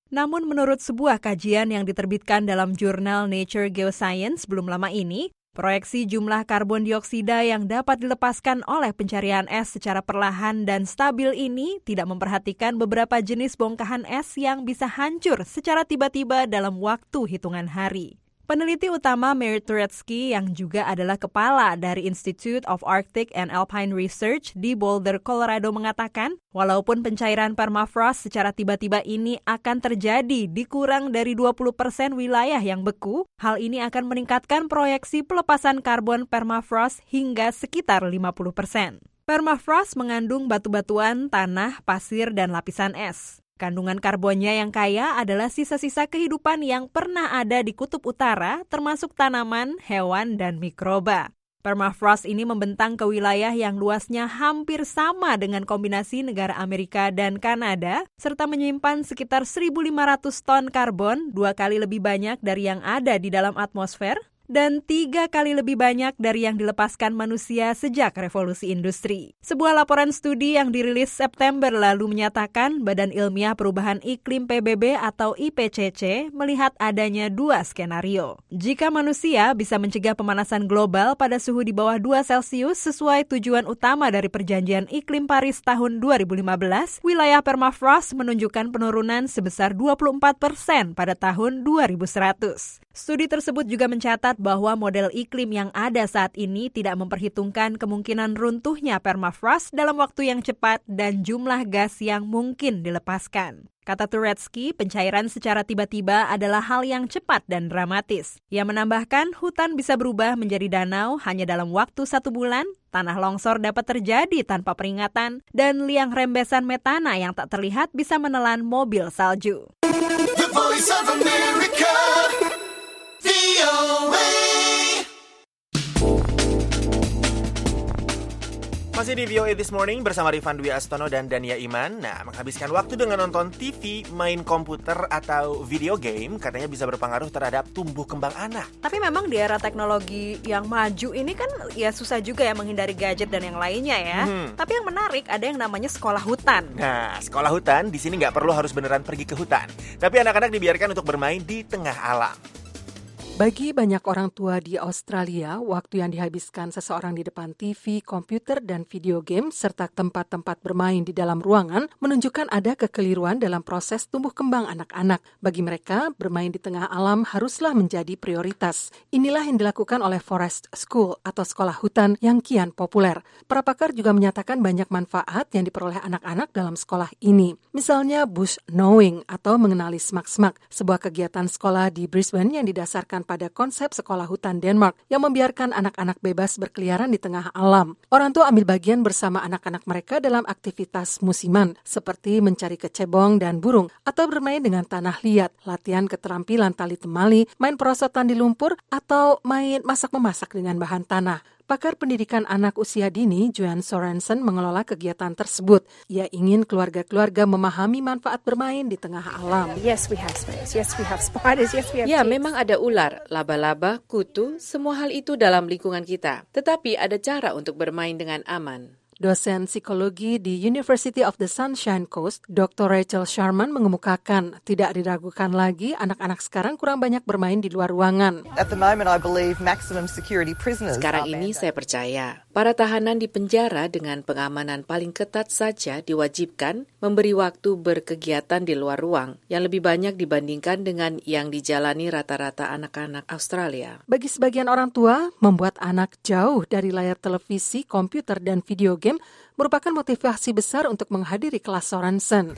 Namun menurut sebuah kajian yang diterbitkan dalam jurnal Nature Geoscience belum lama ini, proyeksi jumlah karbon dioksida yang dapat dilepaskan oleh pencarian es secara perlahan dan stabil ini tidak memperhatikan beberapa jenis bongkahan es yang bisa hancur secara tiba-tiba dalam waktu hitungan hari. Peneliti utama Meir Turetsky yang juga adalah kepala dari Institute of Arctic and Alpine Research di Boulder, Colorado mengatakan, walaupun pencairan permafrost secara tiba-tiba ini akan terjadi di kurang dari 20% wilayah yang beku, hal ini akan meningkatkan proyeksi pelepasan karbon permafrost hingga sekitar 50%. Permafrost mengandung batu-batuan, tanah, pasir, dan lapisan es. Kandungan karbonnya yang kaya adalah sisa-sisa kehidupan yang pernah ada di kutub utara, termasuk tanaman, hewan, dan mikroba. Permafrost ini membentang ke wilayah yang luasnya hampir sama dengan kombinasi negara Amerika dan Kanada, serta menyimpan sekitar 1.500 ton karbon, 2 kali lebih banyak dari yang ada di dalam atmosfer, dan 3 kali lebih banyak dari yang dilepaskan manusia sejak revolusi industri. Sebuah laporan studi yang dirilis September lalu menyatakan Badan Ilmiah Perubahan Iklim PBB atau IPCC melihat adanya 2 skenario. Jika manusia bisa mencegah pemanasan global pada suhu di bawah 2 Celcius sesuai tujuan utama dari Perjanjian Iklim Paris tahun 2015, wilayah permafrost menunjukkan penurunan sebesar 24% pada tahun 2100. Studi tersebut juga mencatat bahwa model iklim yang ada saat ini tidak memperhitungkan kemungkinan runtuhnya permafrost dalam waktu yang cepat dan jumlah gas yang mungkin dilepaskan. Kata Turetsky, pencairan secara tiba-tiba adalah hal yang cepat dan dramatis. Ia menambahkan hutan bisa berubah menjadi danau hanya dalam waktu 1 bulan, tanah longsor dapat terjadi tanpa peringatan, dan liang rembesan metana yang tak terlihat bisa menelan mobil salju. The Voice of America, VOA. Masih di VOA This Morning bersama Rifan Dwi Astono dan Dania Iman. Nah, menghabiskan waktu dengan nonton TV, main komputer, atau video game katanya bisa berpengaruh terhadap tumbuh kembang anak. Tapi memang di era teknologi yang maju ini kan ya susah juga ya menghindari gadget dan yang lainnya ya. Tapi yang menarik ada yang namanya sekolah hutan. Nah, sekolah hutan di sini nggak perlu harus beneran pergi ke hutan. Tapi anak-anak dibiarkan untuk bermain di tengah alam. Bagi banyak orang tua di Australia, waktu yang dihabiskan seseorang di depan TV, komputer, dan video game, serta tempat-tempat bermain di dalam ruangan, menunjukkan ada kekeliruan dalam proses tumbuh kembang anak-anak. Bagi mereka, bermain di tengah alam haruslah menjadi prioritas. Inilah yang dilakukan oleh Forest School atau sekolah hutan yang kian populer. Para pakar juga menyatakan banyak manfaat yang diperoleh anak-anak dalam sekolah ini. Misalnya Bush Knowing atau mengenali semak-semak, sebuah kegiatan sekolah di Brisbane yang didasarkan pada konsep sekolah hutan Denmark yang membiarkan anak-anak bebas berkeliaran di tengah alam. Orang tua ambil bagian bersama anak-anak mereka dalam aktivitas musiman, seperti mencari kecebong dan burung, atau bermain dengan tanah liat, latihan keterampilan tali temali, main perosotan di lumpur, atau main masak-memasak dengan bahan tanah. Pakar pendidikan anak usia dini, Johan Sorensen, mengelola kegiatan tersebut. Ia ingin keluarga-keluarga memahami manfaat bermain di tengah alam. Yes, we have snakes. Yes, we have spiders. Yes, we have Ya, memang ada ular, laba-laba, kutu, semua hal itu dalam lingkungan kita. Tetapi ada cara untuk bermain dengan aman. Dosen psikologi di University of the Sunshine Coast, Dr. Rachel Sharman mengemukakan tidak diragukan lagi anak-anak sekarang kurang banyak bermain di luar ruangan. At the moment, I believe maximum security prisoners. Sekarang ini saya percaya para tahanan di penjara dengan pengamanan paling ketat saja diwajibkan memberi waktu berkegiatan di luar ruang yang lebih banyak dibandingkan dengan yang dijalani rata-rata anak-anak Australia. Bagi sebagian orang tua, membuat anak jauh dari layar televisi, komputer, dan video game merupakan motivasi besar untuk menghadiri kelas Sorensen.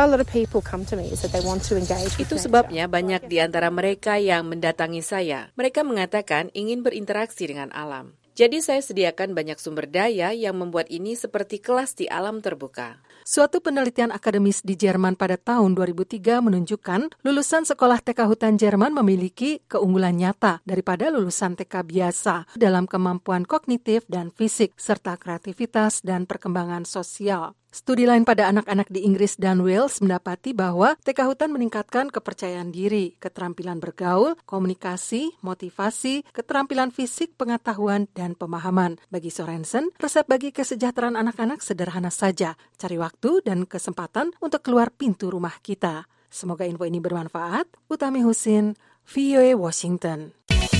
Itu sebabnya banyak di antara mereka yang mendatangi saya. Mereka mengatakan ingin berinteraksi dengan alam. Jadi saya sediakan banyak sumber daya yang membuat ini seperti kelas di alam terbuka. Suatu penelitian akademis di Jerman pada tahun 2003 menunjukkan lulusan sekolah TK hutan Jerman memiliki keunggulan nyata daripada lulusan TK biasa dalam kemampuan kognitif dan fisik, serta kreativitas dan perkembangan sosial. Studi lain pada anak-anak di Inggris dan Wales mendapati bahwa TK hutan meningkatkan kepercayaan diri, keterampilan bergaul, komunikasi, motivasi, keterampilan fisik, pengetahuan, dan pemahaman. Bagi Sorensen, resep bagi kesejahteraan anak-anak sederhana saja, cari waktu dan kesempatan untuk keluar pintu rumah kita. Semoga info ini bermanfaat. Utami Husin, VOA Washington.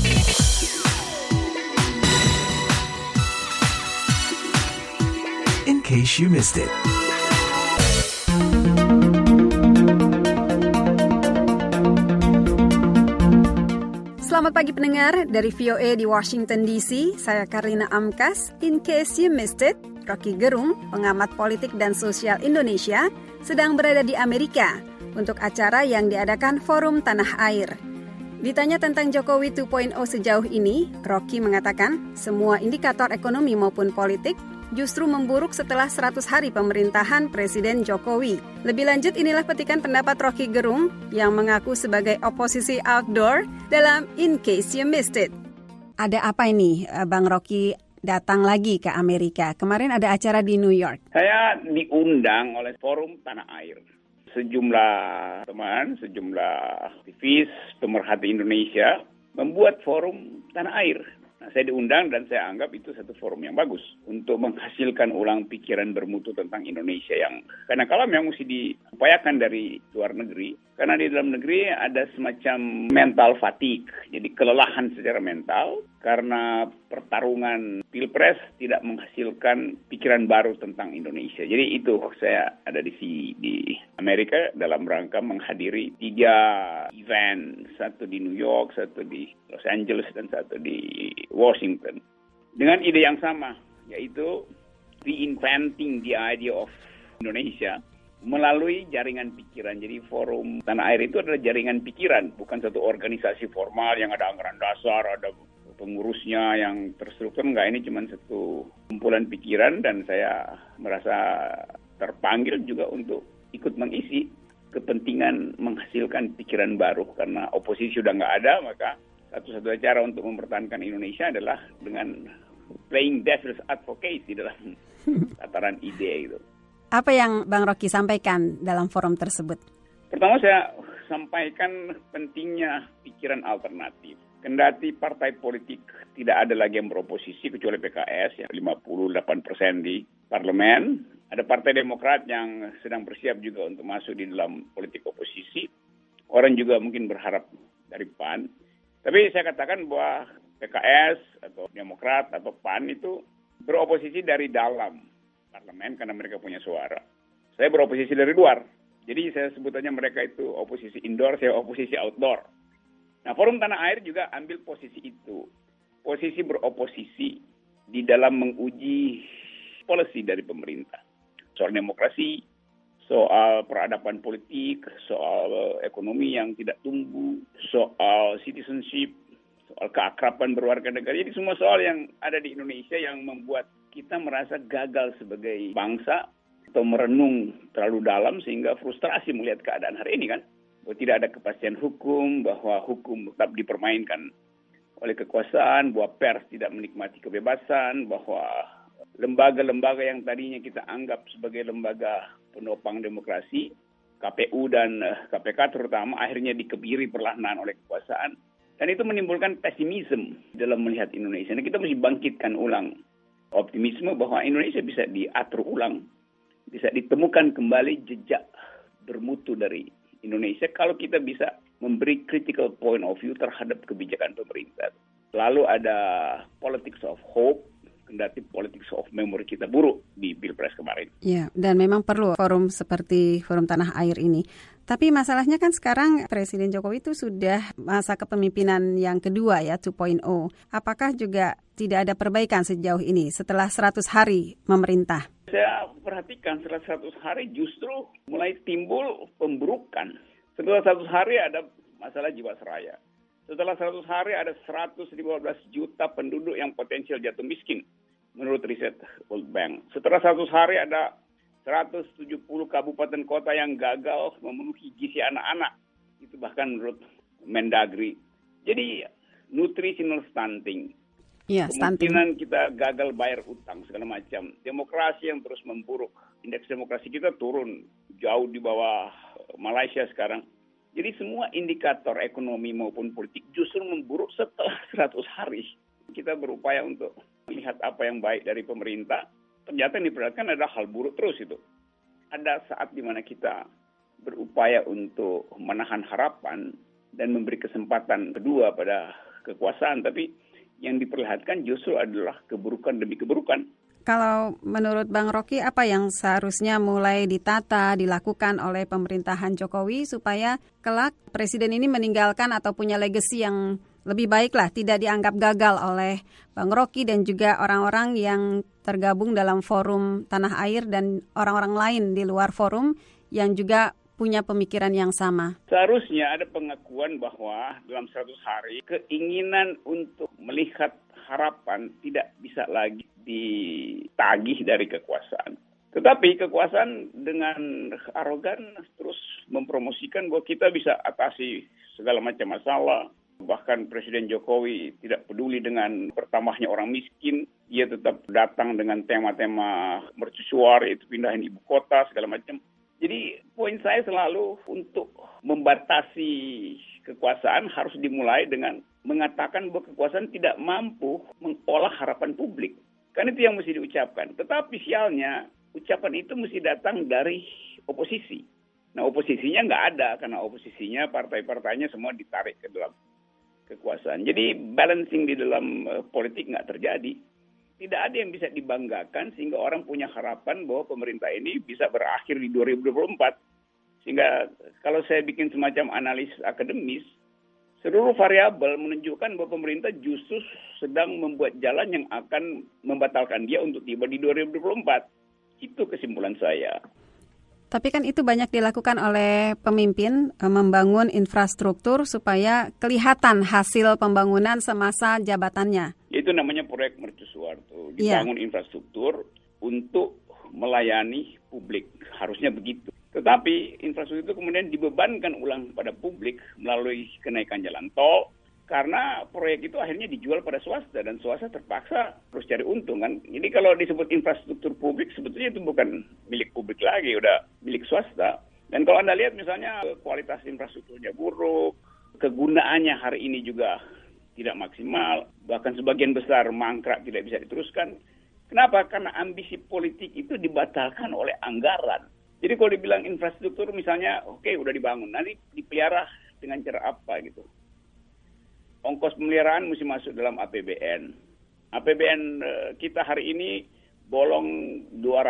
In case you missed it. Selamat pagi pendengar dari VOA di Washington DC. Saya Karina Amkas. In case you missed it, Rocky Gerung, pengamat politik dan sosial Indonesia, sedang berada di Amerika untuk acara yang diadakan Forum Tanah Air. Ditanya tentang Jokowi 2.0 sejauh ini, Rocky mengatakan semua indikator ekonomi maupun politik justru memburuk setelah 100 hari pemerintahan Presiden Jokowi. Lebih lanjut, inilah petikan pendapat Rocky Gerung yang mengaku sebagai oposisi outdoor dalam In Case You Missed It. Ada apa ini, Bang Rocky datang lagi ke Amerika? Kemarin ada acara di New York. Saya diundang oleh Forum Tanah Air. Sejumlah teman, sejumlah aktivis, pemerhati Indonesia membuat Forum Tanah Air. Nah, saya diundang dan saya anggap itu satu forum yang bagus untuk menghasilkan ulang pikiran bermutu tentang Indonesia yang kadang-kala memang mesti diupayakan dari luar negeri. Karena di dalam negeri ada semacam mental fatigue, jadi kelelahan secara mental karena pertarungan pilpres tidak menghasilkan pikiran baru tentang Indonesia. Jadi itu saya ada di Amerika dalam rangka menghadiri 3 event, satu di New York, satu di Los Angeles, dan satu di Washington. Dengan ide yang sama, yaitu reinventing the idea of Indonesia melalui jaringan pikiran. Jadi Forum Tanah Air itu adalah jaringan pikiran, bukan satu organisasi formal yang ada anggaran dasar, ada pengurusnya yang terstruktur. Enggak, ini cuma satu kumpulan pikiran dan saya merasa terpanggil juga untuk ikut mengisi kepentingan menghasilkan pikiran baru. Karena oposisi sudah nggak ada, maka satu-satunya cara untuk mempertahankan Indonesia adalah dengan playing devil's advocate di dalam tataran ide itu. Apa yang Bang Rocky sampaikan dalam forum tersebut? Pertama, saya sampaikan pentingnya pikiran alternatif. Kendati partai politik tidak ada lagi yang beroposisi kecuali PKS yang 58% di parlemen. Ada Partai Demokrat yang sedang bersiap juga untuk masuk di dalam politik oposisi. Orang juga mungkin berharap dari PAN. Tapi saya katakan bahwa PKS atau Demokrat atau PAN itu beroposisi dari dalam parlemen karena mereka punya suara. Saya beroposisi dari luar. Jadi saya sebutannya mereka itu oposisi indoor, saya oposisi outdoor. Nah, Forum Tanah Air juga ambil posisi itu. Posisi beroposisi di dalam menguji policy dari pemerintah. Soal demokrasi, soal peradaban politik, soal ekonomi yang tidak tumbuh, soal citizenship, soal keakraban berwarga negara. Jadi semua soal yang ada di Indonesia yang membuat kita merasa gagal sebagai bangsa atau merenung terlalu dalam sehingga frustrasi melihat keadaan hari ini kan. Bahwa tidak ada kepastian hukum, bahwa hukum tetap dipermainkan oleh kekuasaan, bahwa pers tidak menikmati kebebasan, bahwa lembaga-lembaga yang tadinya kita anggap sebagai lembaga penopang demokrasi, KPU dan KPK terutama, akhirnya dikebiri perlahan oleh kekuasaan. Dan itu menimbulkan pesimisme dalam melihat Indonesia. Nah, kita mesti bangkitkan ulang optimisme bahwa Indonesia bisa diatur ulang, bisa ditemukan kembali jejak bermutu dari Indonesia kalau kita bisa memberi critical point of view terhadap kebijakan pemerintah. Lalu ada politics of hope, kendati politics of memory kita buruk di Pilpres kemarin. Ya, dan memang perlu forum seperti Forum Tanah Air ini. Tapi masalahnya kan sekarang Presiden Jokowi itu sudah masa kepemimpinan yang kedua ya, 2.0. Apakah juga tidak ada perbaikan sejauh ini setelah 100 hari memerintah? Saya perhatikan setelah 100 hari justru mulai timbul pemburukan. Setelah 100 hari ada masalah Jiwasraya. Setelah 100 hari ada 115 juta penduduk yang potensial jatuh miskin menurut riset World Bank. Setelah 100 hari ada 170 kabupaten kota yang gagal memenuhi gizi anak-anak. Itu bahkan menurut Mendagri. Jadi nutritional stunting. Ya, kemungkinan kita gagal bayar utang segala macam. Demokrasi yang terus memburuk. Indeks demokrasi kita turun jauh di bawah Malaysia sekarang. Jadi semua indikator ekonomi maupun politik justru memburuk setelah 100 hari. Kita berupaya untuk melihat apa yang baik dari pemerintah. Ternyata yang diperlihatkan adalah hal buruk terus itu. Ada saat di mana kita berupaya untuk menahan harapan dan memberi kesempatan kedua pada kekuasaan, tapi yang diperlihatkan justru adalah keburukan demi keburukan. Kalau menurut Bang Rocky, apa yang seharusnya mulai ditata, dilakukan oleh pemerintahan Jokowi supaya kelak Presiden ini meninggalkan atau punya legacy yang lebih baik lah, tidak dianggap gagal oleh Bang Rocky dan juga orang-orang yang tergabung dalam forum Tanah Air dan orang-orang lain di luar forum yang juga punya pemikiran yang sama? Seharusnya ada pengakuan bahwa dalam 100 hari keinginan untuk melihat harapan tidak bisa lagi ditagih dari kekuasaan. Tetapi kekuasaan dengan arogan terus mempromosikan bahwa kita bisa atasi segala macam masalah. Bahkan Presiden Jokowi tidak peduli dengan bertambahnya orang miskin. Dia tetap datang dengan tema-tema mercusuar, yaitu pindahin ibu kota, segala macam. Jadi poin saya selalu untuk membatasi kekuasaan harus dimulai dengan mengatakan bahwa kekuasaan tidak mampu mengolah harapan publik. Kan itu yang mesti diucapkan. Tetapi sialnya ucapan itu mesti datang dari oposisi. Nah oposisinya nggak ada karena oposisinya partai-partainya semua ditarik ke dalam kekuasaan. Jadi balancing di dalam politik nggak terjadi. Tidak ada yang bisa dibanggakan sehingga orang punya harapan bahwa pemerintah ini bisa berakhir di 2024. Sehingga kalau saya bikin semacam analisis akademis, seluruh variabel menunjukkan bahwa pemerintah justru sedang membuat jalan yang akan membatalkan dia untuk tiba di 2024. Itu kesimpulan saya. Tapi kan itu banyak dilakukan oleh pemimpin, membangun infrastruktur supaya kelihatan hasil pembangunan semasa jabatannya. Itu namanya proyek mercusuar tuh. Dibangun infrastruktur untuk melayani publik. Harusnya begitu. Tetapi infrastruktur itu kemudian dibebankan ulang pada publik melalui kenaikan jalan tol. Karena proyek itu akhirnya dijual pada swasta dan swasta terpaksa terus cari untung kan. Jadi kalau disebut infrastruktur publik sebetulnya itu bukan milik publik lagi, udah milik swasta. Dan kalau Anda lihat misalnya kualitas infrastrukturnya buruk, kegunaannya hari ini juga tidak maksimal, bahkan sebagian besar mangkrak tidak bisa diteruskan. Kenapa? Karena ambisi politik itu dibatalkan oleh anggaran. Jadi kalau dibilang infrastruktur misalnya, oke, udah dibangun, nanti dipelihara dengan cara apa gitu. Ongkos pemeliharaan mesti masuk dalam APBN. APBN kita hari ini bolong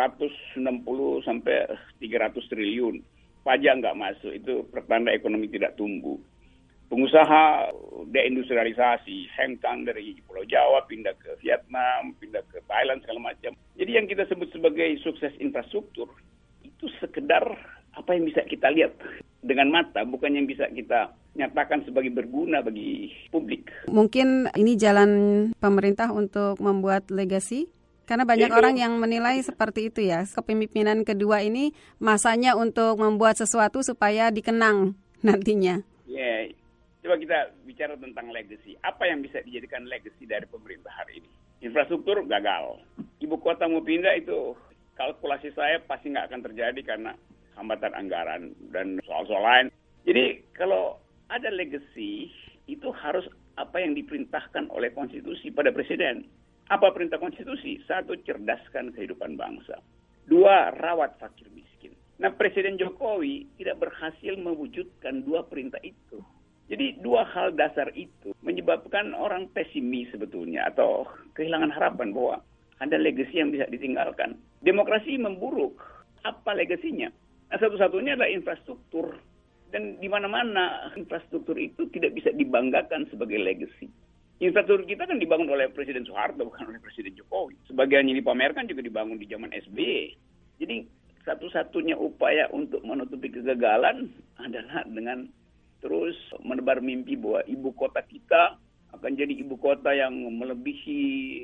260 sampai 300 triliun. Pajak nggak masuk, itu pertanda ekonomi tidak tumbuh. Pengusaha deindustrialisasi, hengkang dari Pulau Jawa, pindah ke Vietnam, pindah ke Thailand, segala macam. Jadi yang kita sebut sebagai sukses infrastruktur, itu sekedar apa yang bisa kita lihat dengan mata, bukan yang bisa kita nyatakan sebagai berguna bagi publik. Mungkin ini jalan pemerintah untuk membuat legasi? Karena banyak orang yang menilai seperti itu ya. Kepemimpinan kedua ini masanya untuk membuat sesuatu supaya dikenang nantinya. Ya, coba kita bicara tentang legacy. Apa yang bisa dijadikan legacy dari pemerintah hari ini? Infrastruktur gagal. Ibu kota mau pindah itu kalkulasi saya pasti nggak akan terjadi karena hambatan anggaran dan soal-soal lain. Jadi kalau ada legacy itu harus apa yang diperintahkan oleh konstitusi pada presiden. Apa perintah konstitusi? 1, cerdaskan kehidupan bangsa. 2, rawat fakir miskin. Nah, Presiden Jokowi tidak berhasil mewujudkan 2 perintah itu. Jadi 2 hal dasar itu menyebabkan orang pesimis sebetulnya atau kehilangan harapan bahwa ada legacy yang bisa ditinggalkan. Demokrasi memburuk. Apa legasinya? Nah, satu-satunya adalah infrastruktur. Dan di mana-mana infrastruktur itu tidak bisa dibanggakan sebagai legacy. Infrastruktur kita kan dibangun oleh Presiden Soeharto, bukan oleh Presiden Jokowi. Sebagian yang dipamerkan juga dibangun di zaman SBY. Jadi satu-satunya upaya untuk menutupi kegagalan adalah dengan terus menebar mimpi bahwa ibu kota kita akan jadi ibu kota yang melebihi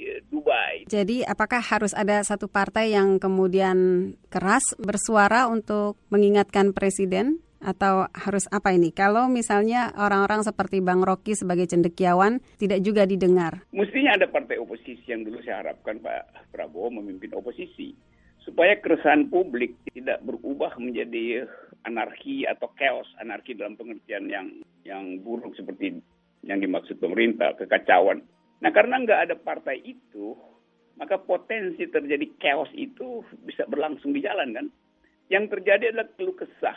Dubai. Jadi apakah harus ada satu partai yang kemudian keras bersuara untuk mengingatkan presiden? Atau harus apa ini? Kalau misalnya orang-orang seperti Bang Rocky sebagai cendekiawan tidak juga didengar. Mestinya ada partai oposisi yang dulu saya harapkan Pak Prabowo memimpin oposisi. Supaya keresahan publik tidak berubah menjadi anarki atau chaos. Anarki dalam pengertian yang buruk seperti yang dimaksud pemerintah, kekacauan. Nah, karena nggak ada partai itu, maka potensi terjadi chaos itu bisa berlangsung di jalan kan. Yang terjadi adalah keluh kesah.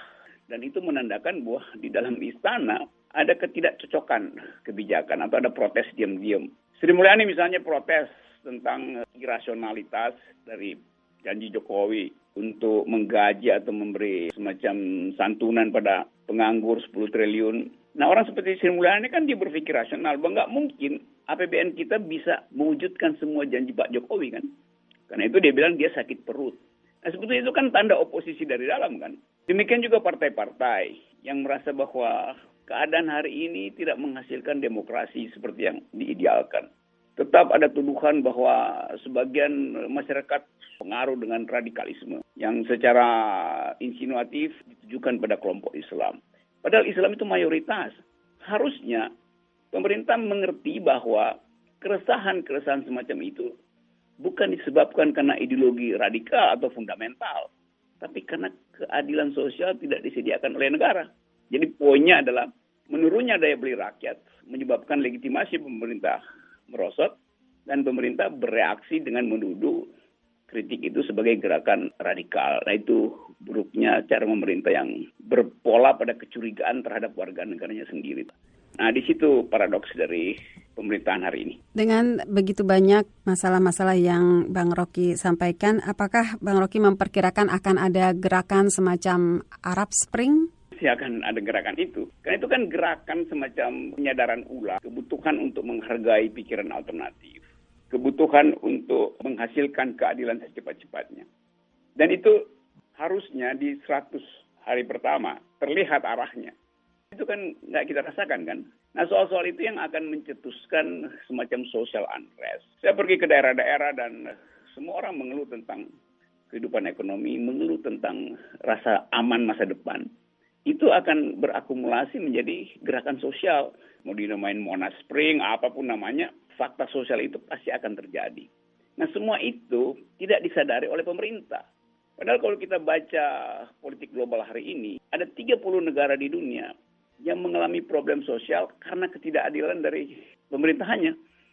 Dan itu menandakan bahwa di dalam istana ada ketidakcocokan kebijakan atau ada protes diam-diam. Sri Mulyani misalnya protes tentang irasionalitas dari janji Jokowi untuk menggaji atau memberi semacam santunan pada penganggur 10 triliun. Nah, orang seperti Sri Mulyani kan dia berpikir rasional bahwa nggak mungkin APBN kita bisa mewujudkan semua janji Pak Jokowi kan. Karena itu dia bilang dia sakit perut. Nah, sebetulnya itu kan tanda oposisi dari dalam kan. Demikian juga partai-partai yang merasa bahwa keadaan hari ini tidak menghasilkan demokrasi seperti yang diidealkan. Tetap ada tuduhan bahwa sebagian masyarakat pengaruh dengan radikalisme yang secara insinuatif ditujukan pada kelompok Islam. Padahal Islam itu mayoritas. Harusnya pemerintah mengerti bahwa keresahan-keresahan semacam itu bukan disebabkan karena ideologi radikal atau fundamental, tapi karena keadilan sosial tidak disediakan oleh negara. Jadi poinnya adalah menurunnya daya beli rakyat menyebabkan legitimasi pemerintah merosot dan pemerintah bereaksi dengan menuduh kritik itu sebagai gerakan radikal. Nah, itu buruknya cara pemerintah yang berpola pada kecurigaan terhadap warga negaranya sendiri. Nah, di situ paradoks dari pemerintahan hari ini. Dengan begitu banyak masalah-masalah yang Bang Rocky sampaikan, apakah Bang Rocky memperkirakan akan ada gerakan semacam Arab Spring? Akan ada gerakan itu. Karena itu kan gerakan semacam penyadaran ulang, kebutuhan untuk menghargai pikiran alternatif, kebutuhan untuk menghasilkan keadilan secepat-cepatnya. Dan itu harusnya di 100 hari pertama terlihat arahnya. Itu kan nggak kita rasakan kan. Nah, soal-soal itu yang akan mencetuskan semacam social unrest. Saya pergi ke daerah-daerah dan semua orang mengeluh tentang kehidupan ekonomi, mengeluh tentang rasa aman masa depan. Itu akan berakumulasi menjadi gerakan sosial. Mau dinamain Monas Spring, apapun namanya, fakta sosial itu pasti akan terjadi. Nah, semua itu tidak disadari oleh pemerintah. Padahal kalau kita baca politik global hari ini, ada 30 negara di dunia yang mengalami problem sosial karena ketidakadilan dari pemerintahannya.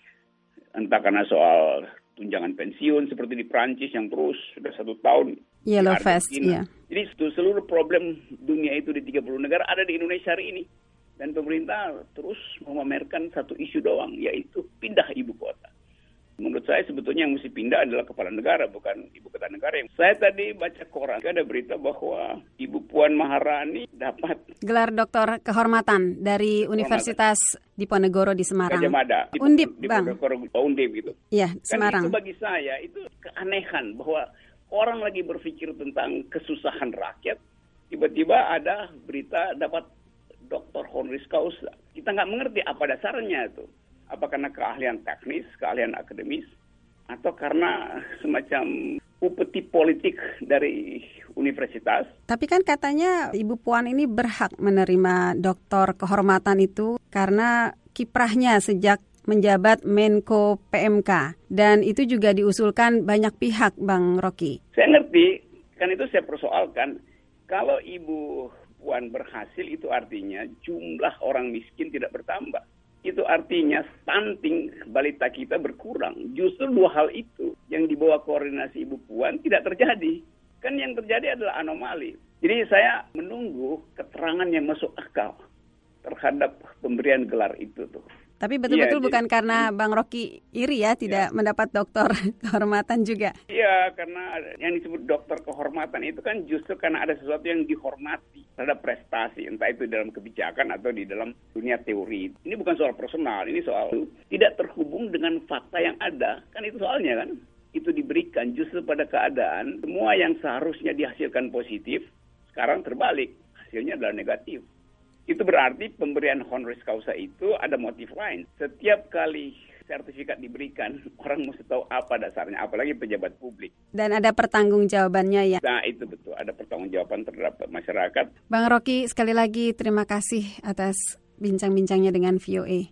Entah karena soal tunjangan pensiun seperti di Prancis yang terus sudah 1 tahun. Yellow Vest, iya. Jadi seluruh problem dunia itu di 30 negara ada di Indonesia hari ini. Dan pemerintah terus memamerkan satu isu doang, yaitu pindah ibu kota. Menurut saya sebetulnya yang mesti pindah adalah kepala negara, bukan ibu kota negara. Saya tadi baca koran, ada berita bahwa Ibu Puan Maharani dapat gelar doktor kehormatan dari Universitas Diponegoro di Semarang. Gajah Mada. Undip, Bang. Undip gitu. Iya, Semarang. Kan itu bagi saya itu keanehan bahwa orang lagi berpikir tentang kesusahan rakyat, tiba-tiba ada berita dapat doktor honoris causa. Kita nggak mengerti apa dasarnya itu. Apa karena keahlian teknis, keahlian akademis, atau karena semacam upeti politik dari universitas. Tapi kan katanya Ibu Puan ini berhak menerima doktor kehormatan itu karena kiprahnya sejak menjabat Menko PMK. Dan itu juga diusulkan banyak pihak, Bang Rocky. Saya ngerti, kan itu saya persoalkan. Kalau Ibu Puan berhasil itu artinya jumlah orang miskin tidak bertambah. Itu artinya stunting balita kita berkurang. Justru 2 hal itu yang dibawa koordinasi Ibu Puan tidak terjadi. Kan yang terjadi adalah anomali. Jadi saya menunggu keterangan yang masuk akal terhadap pemberian gelar itu tuh. Tapi betul-betul bukan karena Bang Rocky iri ya tidak mendapat doktor kehormatan juga. Iya, karena yang disebut doktor kehormatan itu kan justru karena ada sesuatu yang dihormati terhadap prestasi, entah itu dalam kebijakan atau di dalam dunia teori. Ini bukan soal personal, ini soal tidak terhubung dengan fakta yang ada. Kan itu soalnya kan. Itu diberikan justru pada keadaan semua yang seharusnya dihasilkan positif, sekarang terbalik. Hasilnya adalah negatif. Itu berarti pemberian honoris causa itu ada motif lain. Setiap kali sertifikat diberikan, orang mesti tahu apa dasarnya, apalagi pejabat publik. Dan ada pertanggungjawabannya ya. Nah, itu betul, ada pertanggungjawaban terhadap masyarakat. Bang Rocky, sekali lagi terima kasih atas bincang-bincangnya dengan VOA.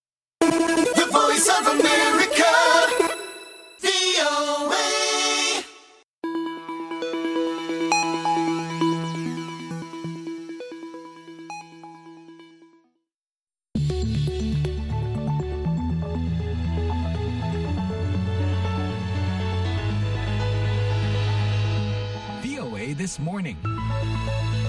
The Voice of America, VOA. This morning.